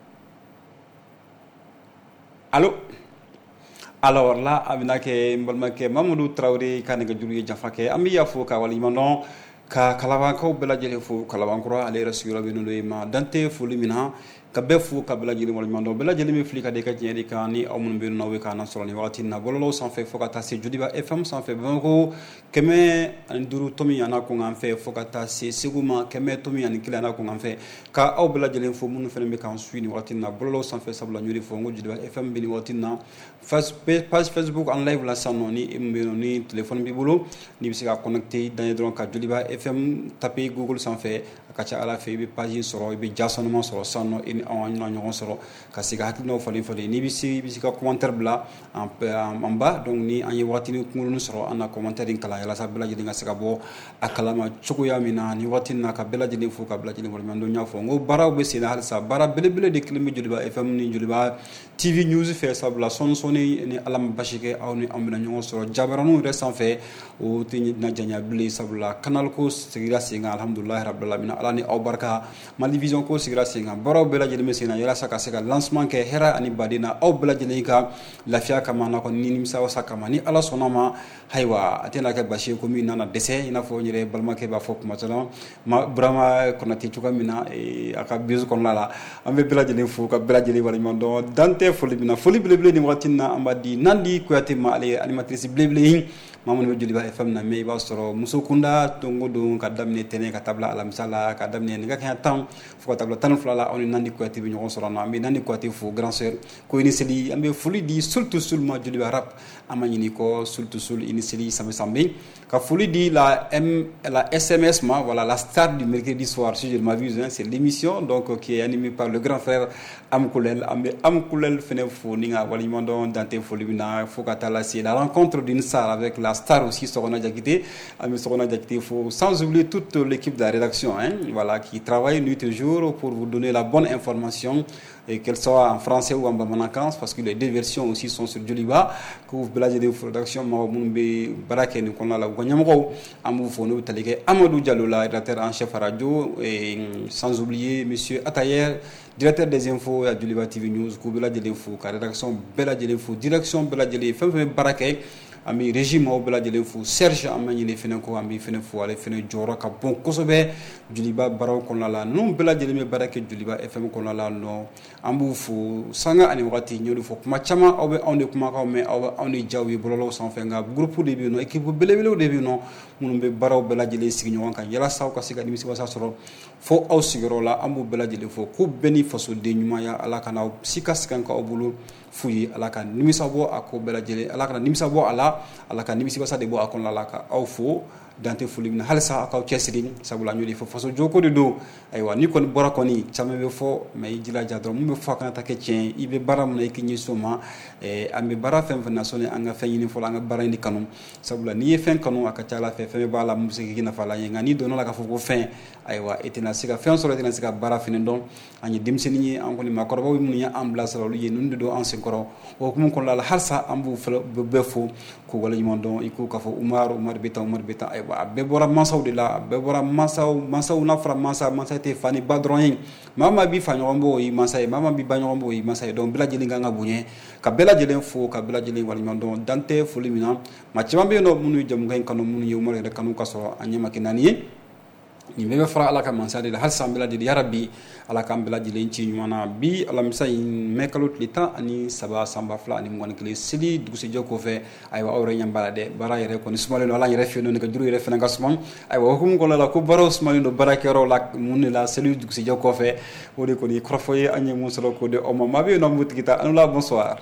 Allo. Alors là a bɛna kɛ n balimakɛ Mamadu Tarawele ka nɛgɛjuru ye janfa kɛ an bɛ yafo ka waleɲuman dɔn ka kalabankaw bɛɛ lajɛlen fo kalabankura ale yɛrɛ sigiyɔrɔ bɛ n'o ye ma Dante foli min na ka bɛɛ fo ka bɛɛ lajɛlen waleɲuman dɔn bɛɛ lajɛlen bɛ fili ka da i ka diɲɛ de kan ni aw minnu bɛ yen n'aw bɛ k'an sɔrɔ nin wagati in na bɔlɔlɔw sanfɛ fo ka taa se Joliba FM sanfɛ Bamakɔ 105 tomi yana kun an fɛ fo ka taa se Segu ma 101 yana kun an fɛ ka aw bɛɛ lajɛlen fo minnu fana bɛ k'an suit nin wagati in na bɔlɔlɔw sanfɛ sabula ɲɔri fɔ n ko Joliba FM bɛ nin wagati in na page Facebook en live la sisan nɔ ni e min bɛ yen ni téléphone b'i bolo n'i bɛ se ka connecter dan ye dɔrɔn ka Joliba FM taper Google sanfɛ a ka ca Ala fɛ i bɛ page sɔrɔ i bɛ jasanuma sɔrɔ sisan nɔ i ni anw ɲɔgɔn sɔrɔ ka se ka hakilinaw falen n'i bɛ se ka commentaire bila en bas donc ni an ye wagatinin kunkurunin sɔrɔ an na commentaire in kalan yalasa bɛɛ lajɛlen ka se ka bɔ a kalama cogoya min na ni waati in na ka bɛɛ lajɛlen fo ka bɛɛ lajɛlen waleɲuman dɔn n y'a fɔ n ko baaraw bɛ sen na halisa baara belebele de kelen bɛ Joliba FM ni Joliba TV news fɛ sabula sɔɔni ni Ala ma basi kɛ aw ni an bɛna ɲɔgɔn sɔrɔ jabaraninw yɛrɛ sanfɛ o tɛ na janya bilen sabula canal ko sigira sen kan alhamdulilahi rabbil alamin Ala ni aw barika Mali Vision ko sigira sen kan baaraw bɛɛ lajɛlen bɛ sen na yalasa ka se ka lancement kɛ hɛrɛ ani baden na aw bɛɛ lajɛlen ka lafiya kama na kɔni ni nimisa wasa kama ni Ala sɔnna ma ayiwa a tɛna kɛ basi ye ko min nana dɛsɛ i n'a fɔ n yɛrɛ balimakɛ b'a fɔ kuma caman Burama Konate cogoya min na a ka bisu kɔnɔna la an bɛ bɛɛ lajɛlen fo ka bɛɛ lajɛlen waleɲuman dɔn Dante foli min na foli belebele nin waati in na an b'a di Nandi Kuyate ma ale animatrice belebele maa minnu bɛ Joliba FM na mais i b'a sɔrɔ muso kunda don o don ka daminɛ tɛnɛn ka taa bila alamisa la ka daminɛ nɛgɛ kanɲɛ 10 fo ka taa bila 12 la aw ni Nandi Kuyate bɛ ɲɔgɔn sɔrɔ na an bɛ Nandi Kuyate fo grand sœur ko i ni seli an bɛ foli di surtout ma Joliba rap an ma ɲini kɔ surtout i ni seli sambe ka foli di la SMS ma voilà la star du mercredi soir si je ne m'abuse c'est l'émission donc qui est animée par le grand frère Amkoulel an bɛ Amkoulel fɛnɛ fo ni ka waleɲuman dɔn Dante foli min na fo ka taa lase la rencontre d'une star avec la star aussi Sogona Diakité, Sogona Diakité, sans oublier toute l'équipe de la rédaction, voilà, qui travaille nuit et jour pour vous donner la bonne information, et qu'elle soit en français ou en bamanakans, parce que les deux versions aussi sont sur Joliba, que vous belagez de rédaction, Mahoumbe Barake, Nicolas Laouanyamro, Amou Fono, Taleke, Amadou Diallo, rédacteur en chef à radio, et sans oublier monsieur Atayer, directeur des infos à Joliba TV News, Koubela de l'info, rédaction Bela de l'info, direction Bela de l'info, Barake, ami régime o bɛɛ lajɛlen fo Serge an bɛ ɲini fɛnɛ ko an bɛ fɛnɛ fo ale fɛnɛ jɔyɔrɔ ka bon kosɛbɛ Joliba baaraw kɔnɔna la ninnu bɛɛ lajɛlen bɛ baara kɛ Joliba FM kɔnɔna la nɔ an b'u fo sanga ani wagati n y'olu fɔ kuma caman aw bɛ anw de kumakanw mɛn aw bɛ anw de jaw ye bɔlɔlɔw sanfɛ nka groupe de bɛ yen nɔ équipe belebelew de bɛ yen nɔ minnu bɛ baaraw bɛɛ lajɛlen sigi ɲɔgɔn kan yalasa aw ka se ka nimisiwasa sɔrɔ fo aw sigiyɔrɔ la an b'u bɛɛ lajɛlen fo ko bɛɛ ni fasoden ɲumanya Ala ka n'aw si ka sigi k'aw bolo fu ye Ala ka nimisa bɔ a ko bɛɛ lajɛlen Ala ka nimisa bɔ a la Ala ka nimisiwasa de bɔ a kɔnɔna la ka aw fo Dante foli min na halisa aw k'aw cɛsiri sabula n y'o de fɔ faso joko de don ayiwa ni kɔni bɔra kɔni caman bɛ fɔ mais i jilaja dɔrɔn mun bɛ fɔ a kana taa kɛ tiɲɛ i bɛ baara min na i k'i ɲɛsin o ma an bɛ baara fɛn fɛn na sɔnni an ka fɛn ɲini fɔlɔ an ka baara in de kanu sabula n'i ye fɛn kanu a ka ca Ala fɛ fɛn bɛ b'a la mun bɛ se k'i nafa la ye nka n'i donna la k'a fɔ ko fɛn ayiwa i tɛna se ka fɛn sɔrɔ i tɛna se ka baara fɛnɛ dɔn an ye denmisɛnnin ye an kɔni maakɔrɔbaw minnu ye an bilasira olu ye ninnu de don an senkɔrɔ o hukumu kɔnɔna la halisa an b'u bɛɛ fo k'u waleɲuman dɔn i ko k'a fɔ Umar bɛ tan ayiwa a bɛɛ bɔra mansaw de la a bɛɛ bɔra mansaw n'a fɔra mansa tɛ fa ni ba dɔrɔn ye maa maa b'i fa ɲɔgɔn bɔ o ye mansa ye maa maa b'i ba ɲɔgɔn bɔ o ye mansa ye donc bɛɛ lajɛlen kan ka bonya ka bɛɛ lajɛlen fo ka bɛɛ lajɛlen waleɲuman dɔn Dante foli min na maa caman bɛ yen nɔ minnu ye jamukan in kanu minnu ye Umar yɛrɛ kanu ka sɔrɔ a ɲɛ ma kɛ naani ye nin bɛɛ bɛ fara Ala ka mansa de la halisa an bɛɛ lajɛlen yarabi Ala k'an bɛɛ lajɛlen ci ɲuman na bi alamisa in mɛ kalo tile 13 san 2021 seli dugusɛjɛ kɔfɛ ayiwa aw yɛrɛ ɲɛ b'a la dɛ baara yɛrɛ kɔni sumalen don Ala yɛrɛ fɛ yen nɔ nɛgɛjuru yɛrɛ fɛnɛ ka suma ayiwa hukumu kɔnɔna la ko baaraw sumalen don baarakɛyɔrɔ la mun de la seli dugusɛjɛ kɔfɛ o de kɔni kɔrɔfɔ ye an ye mun sɔrɔ k'o di aw ma maa bɛ yen nɔ an b'u tigi ta Anula bonsoir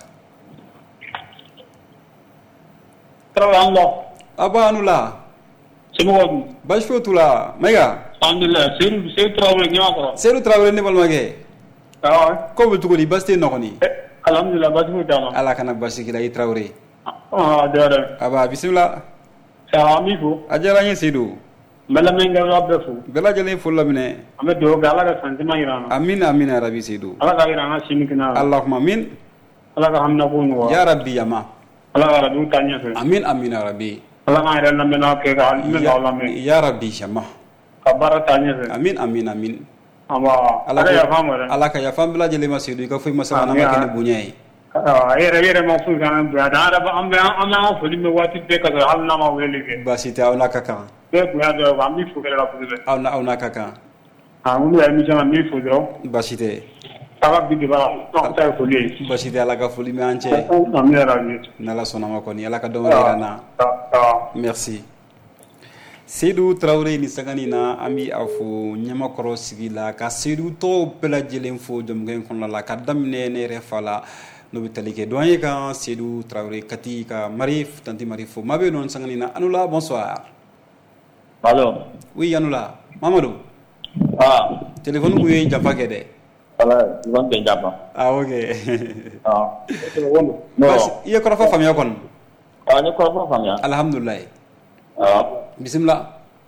Aba Anula baasi foyi t'u la Mayiga alhamdulillah Seydou Traoré ɲamakɔrɔ Seydou Traoré ne balimakɛ awɔ ko bɛ cogo di baasi tɛ yen nɔ kɔni alhamdulillah baasi foyi t'an na Ala kana baasi k'i la i Traoré Dara. Aba bismillah. Amigo. Ajara yin Seydou. Melamenga Rabefu. Bela jalen fo lamine. Ame do gala ka santima irana. Amin amin ya rabbi Seydou. Ala ka irana sinikina. Allahumma amin. Ala ka hamna kunu. Ya rabbi yama. Ala ka du tanya fe. Amin amin ya rabbi. Ala ka ira lamena ke ga alime ga lame. Ya rabbi yama. Kabara tanya fe. Amin amin amin. Ama ala ya famara. Ala ka ya fam bela jalen ma Seydou ka fo masala na ma kene bunyai. Yere ma fu kan ba da am fo limme wati be ka halna ma wele ke. Basite awna kaka. Be ku ya do am mi fu ke la fu be. Awna kaka. Mu ya mi jama mi fu do. Basite. Saba bi ba to ta fo le. Basite ala ka foli mi anche. Am ya rabi. Nala sona ma koni ala ka do na. Merci. Seydou Traoré ni sagani na ami afu nyama koro sigila ka Seydou to bela jelen fo jom gen kon la ka damne ne refala no bitalike doye ka Seydou Traoré kati ka Marif tanti Marifo mabe non sagani na Anula bonsoir. Allô. Oui Anula. Mamadou. Téléphone ku yi jafa ke de. Voilà, ils vont te japa. OK. No. Iya koro fa famia kon. Ni ko fa famia. Alhamdulillah. Bismillah.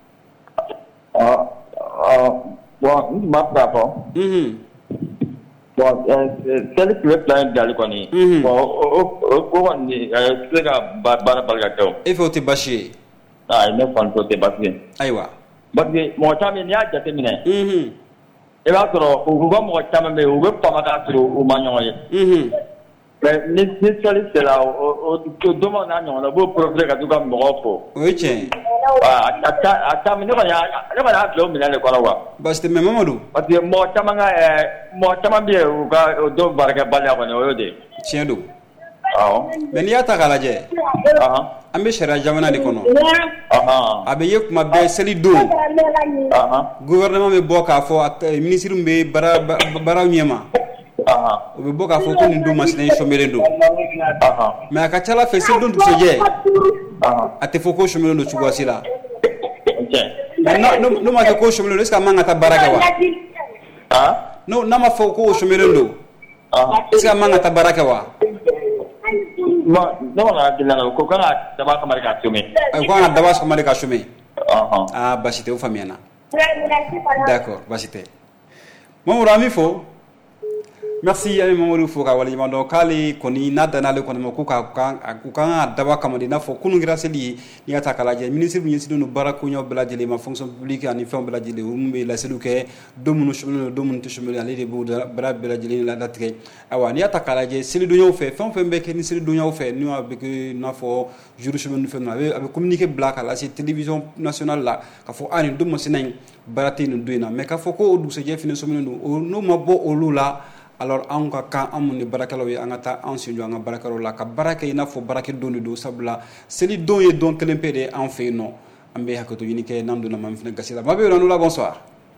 Bon, ni ma pa po. Bon, tel que le plan d'aller koni. Bon, o ni se ka bara to. E faut te bâcher. Il me faut te bâcher. Aywa. Parce que mon chami ni a jate mine. E ba toro o go mo chama me o be pa ka tro o manyo ye. Mais ni c'est là o demain na nyon la bo professeur ka duka mo ko. Oui tiens. Ata mi ne ba na lo mi na le ko la wa. Basta me Mamadou. Parce que mo chama bi o ga o do baraka bala ko ne o de. Tiens do. Mais ni ata kala je. Ambe shara jamana de kono. Abe ye kuma be seli do. Gouvernement me boka fo ministre mbe bara nyema. O be boka fo ko ni do masine shomerendo. Mais aka chala fe sel don se je. Ate fo ko shomerendo chugwa sila. No ma ko shomerendo eska manga ta baraka wa. No na ma fo ko shomerendo. Eska manga ta baraka wa. No na dilanga ko kana daba kamari ka tume. Ko na daba kamari ka tume. Basite o famiana. D'accord, basite. Mon ami fo. Merci ami Mamadou Fouka wali mando kali koni nada nale koni makuka kuka daba kamadi na fo kunu graseli ni ata kala je ministre bi nyesido no barako nyo bela jele ma fonction publique ani fon bela jele umbe la seluke domunu shumelo domunu shumelo ali de bu bela jele la datre awa ni ata kala je seli do nyo fe fon fe mbeke ni seli do nyo fe ni avec na fo jour shumelo fe na avec communiquer black la c'est télévision nationale la ka fo ani dum sinan barati no doina mais ka fo ko du se je fini shumelo no mabo olula. Alors an ka kan amuni barakalaw ye an ka taa an sinjo an ka barakalaw la ka baraka ina fo barake doni do sabula seli don ye don kelen pe de an fe no an be hakoto yini ke nan dona mam fina gasila mabe no la bonsoir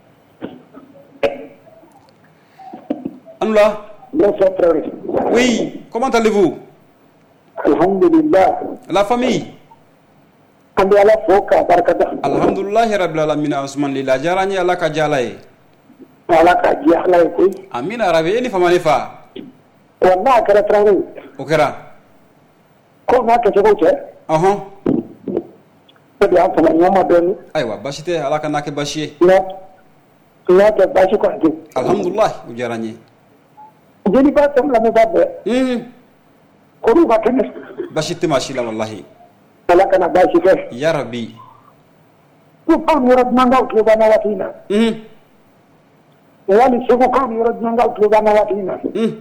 Anula. Bonsoir frère. Oui, comment allez-vous? Alhamdulillah. La famille? Ande ala foka barakata. Alhamdulillah rabbil alamin Usman lila jarani ala ka jalaye. Ala ka jalaye ko. Amina rabi ni famane fa. Wala kara trawo. Okera. Ko na ke jogo che? Tabi an fama nyama doni. Aywa bashite ala ka nake bashiye. Na ta bashi ko ande. Alhamdulillah ujarani. Jeni ba tam la me babbe. Ko ru ba kene. Bashite mashila wallahi. Ala kana bashi ko. Ya rabbi. Ku pa murad manga ko bana watina. Wali sego ko murad manga ko bana watina.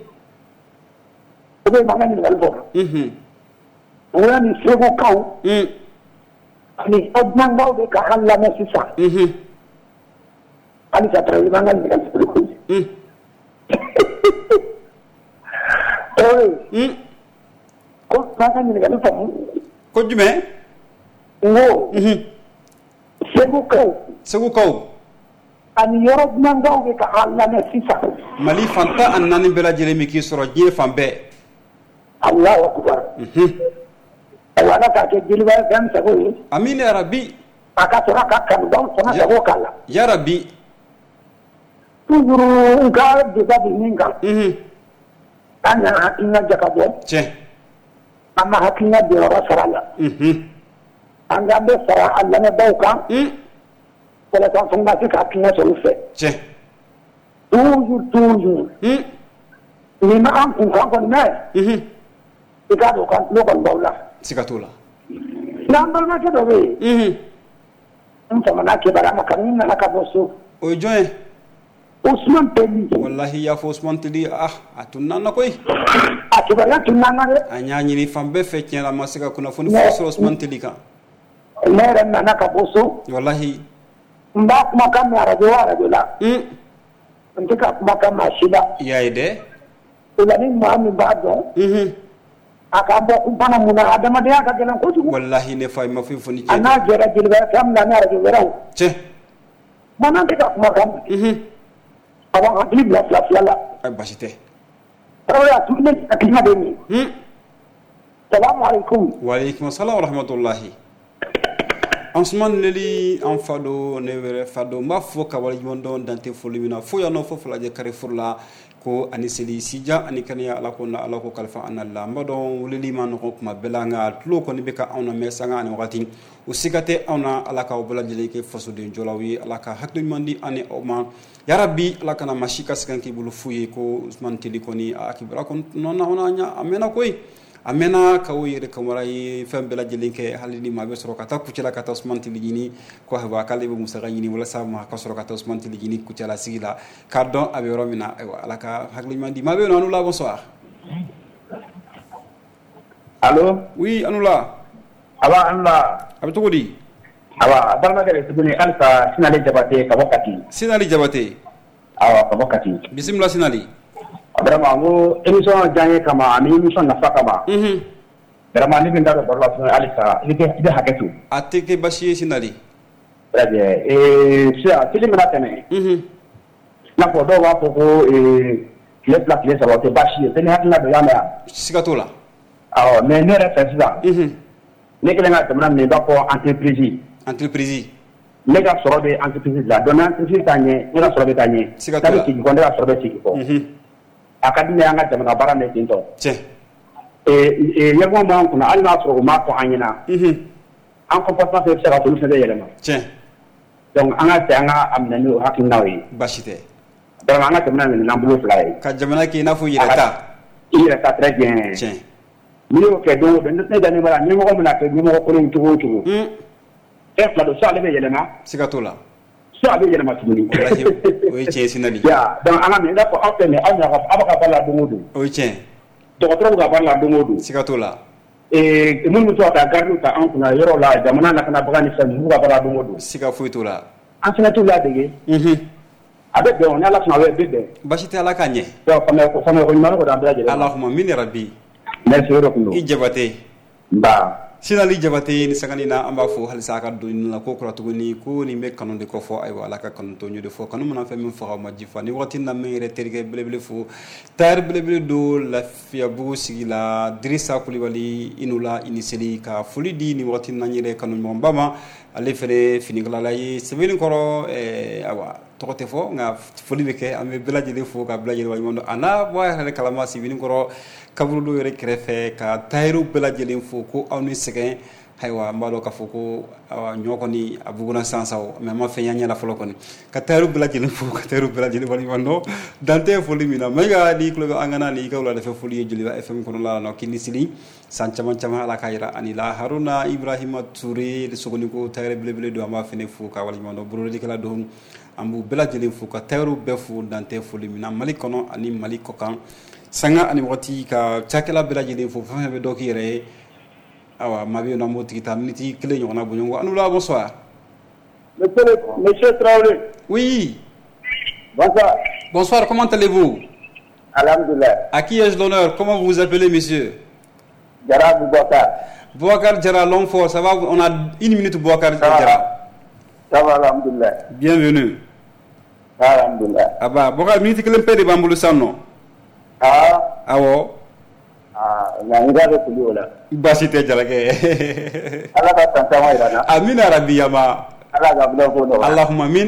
Obe manga ni galbo. Wali sego ko. Ani admanga be ka halla na sisa. Ali sa tra manga ni galbo. Ko manga ni galbo. Ko jume? No. Segu ko. Ani yorod nangaw ke ka Allah na sisa. Mali fanta annani bela jere mi ki soro je fambe. Allahu akbar. Wala ka ke dilwa kan sago. Amin ya rabbi. Aka sura ka kan don sana sago kala. Ya rabbi. Tujuru ga de ba bininga. Ana ina jakabo. Che. amma hakina de ora sarala anga be sara alla ne bauka wala tan fonga ti hakina so fe toujours ni ma an kun kan kon me ikado kan lo kon bawla sikatula nambal ma ke do be ntama na ke bara makanin na ka boso o joye Ousmane Teli wallahi ya fo Ousmane Teli atunna na koy akibara tunna na anyani ni fambe fe tiela masika kuna foni fo Ousmane Teli ka nere na ka boso wallahi mba kuma kama radio la ndika kuma kama shida yaide ulani muhammed bado akabo kupana muna adama de aka gelan ko jugo wallahi ne fay ma fi foni ci ana jera jilba kam na radio weraw mana ndika kuma kama awa adli la la ay basite rawya tunne akina de ni assalamu alaykum wa alaykum assalam wa rahmatullahi Ousmane Leli en fado ne fado ma fo ka wala jondo dante fo limina fo ya no fo fala je Carrefour la ko aniseli sija anikania ala ko na ala ko kalfa analla mbadon Leli man ko kuma belanga tlo ko ni be ka awna me sanga ani wakati usikate awna ala ka obala jele ke faso de jolawi ala ka hakdu mandi ani oma ya rabbi ala kana mashika skanki bulu fuye ko Ousmane Teli ko ni akibra kon nona ona nya amena koy amena kawo yere kamara yi fembe la jelinke halini ma be soro kata kucela kata Ousmane Teli jini ko heba kale be musa gani wala sama ka soro kata Ousmane Teli jini kucela sigila kardon abe romina alaka hakli mandi ma be no anula bonsoir allo oui anula aba to godi awa dalma gele tubuni alfa sinale jabate awa ka wakati bismillah sinali vraiment ngo émission jangé kama ami émission na fakama vraiment ni binda do barla sun alisa ide haketu ateke bashi sinali très bien et ça tili mena tene na ko do wa ko les plaques les sabote bashi tene hakla do yama sikatola aw mais ne refait ça ne kele nga tamna ne ba ko entreprise ne ga soro de entreprise la don entreprise tanye ne ga soro de tanye sikatola ki ko ndera soro de ki ko akadine anga jamana barane tinto yego ma kuna alma so ma ko anyina en comportement c'est ça tout fait yelema donc anga amna no hakin nawi bashite donc anga tamna ni nambulo fly ka jamana ki na fu yireta très bien ni o ke do ne dani mara ni mo ko mena ke ni mo ko ni tugo la do sa le yelema sikatola ça avait yelema tuni wallahi oui tiens sinali ya donc anga me da ko afene anya ka abaka bala dungudu oui tiens docteur ga bala dungudu sikatola mun mutu ta gardu ta an kuna yoro la jamana na kana bagani san mu ga bala dungudu sika fuitola an sana tu la dege abe be on ala tuna we bebe bashite ala kanye to fama ko nyama ko da bela jere allahumma min rabbi merci roku ijabate ba sinali jabate ni sagani na amba fo halisa ka do ni ko ko to ni ko ni me kanon de ko fo ay wala ka kanon to nyode fo kanu mona fa min fo ma jifa ni wati na me re terge blebele fo tar blebele do la fia bu sigila drissa kulibali inula iniseli ka fuli di ni wati na nyire kanon mo bama ale fere fini kala lay sebelin koro awa tokote fo nga fuli beke ame belaje fo ka belaje wa mondo ana wa hale kalama sibini koro kaburu do yere krefe ka tayru belaje fo ko awni segen haywa mbalo ka fo ko awa nyoko ni abuguna sansaw mais ma fe nyanya la folo ko ni ka tayru belaje fo ka tayru belaje wa mondo dante fuli mina mega di club angana ni ka wala fe fuli juli wa fm ko la no kini sili sanchama chama ala kayra anila haruna ibrahima touré de sogoni ko tayre blebele do ma fene fo ka wala mondo buru di kala do ambu belaje fo ka tayru be fo dante fuli mina malikono ani maliko kan sanga ani wati ka chakela belaje fo fa be do ki re awa mabi na moti ta niti clé ñona bu ñu anu la bonsoir monsieur Traoré oui bonsoir comment allez-vous alhamdulillah à qui ai-je l'honneur comment vous vous appelez monsieur Jara Boubacar Jara Longfort ça va on a une minute Boubacar Jara ça va alhamdulillah bienvenue alhamdulillah aba Boubacar minute clé pede bambulu sanno awo na ngare kuliola basi te jalake ala ka tantama irana amina rabbi yama ala ka bula ko no allahumma amin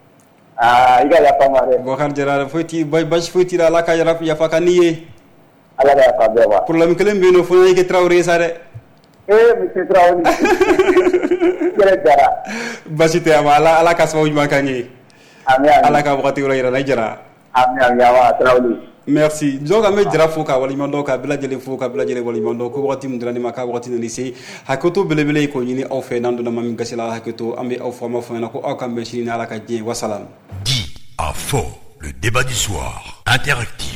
iga ya pamare Boubacar Jara foti bash foti la ka ya fakaniye ala ka ka bɛɛ wa problème kelen bɛ yen nɔ fo n'an kɛ Traoré sa dɛ monsieur Traoré yɛrɛ jara basi tɛ a ma ala ka sababu ɲuman k'an ye ami ala ka wagati yɔrɔ yira na jara ami awa Traoré merci donc an bɛ jara fo ka waliɲuman dɔn ka bɛɛ lajɛlen fo ka bɛɛ lajɛlen waliɲuman dɔn ko wagati min dira ne ma k'a wagati nana se hakɛto belebele k'o ɲini aw fɛ n'an donna maa min gasila hakɛto an bɛ aw fɔ an b'a fɔ ɲɛna ko aw ka mɛn sini ni ala ka diɲɛ wasalam. Dit à fond, le débat du soir interactif.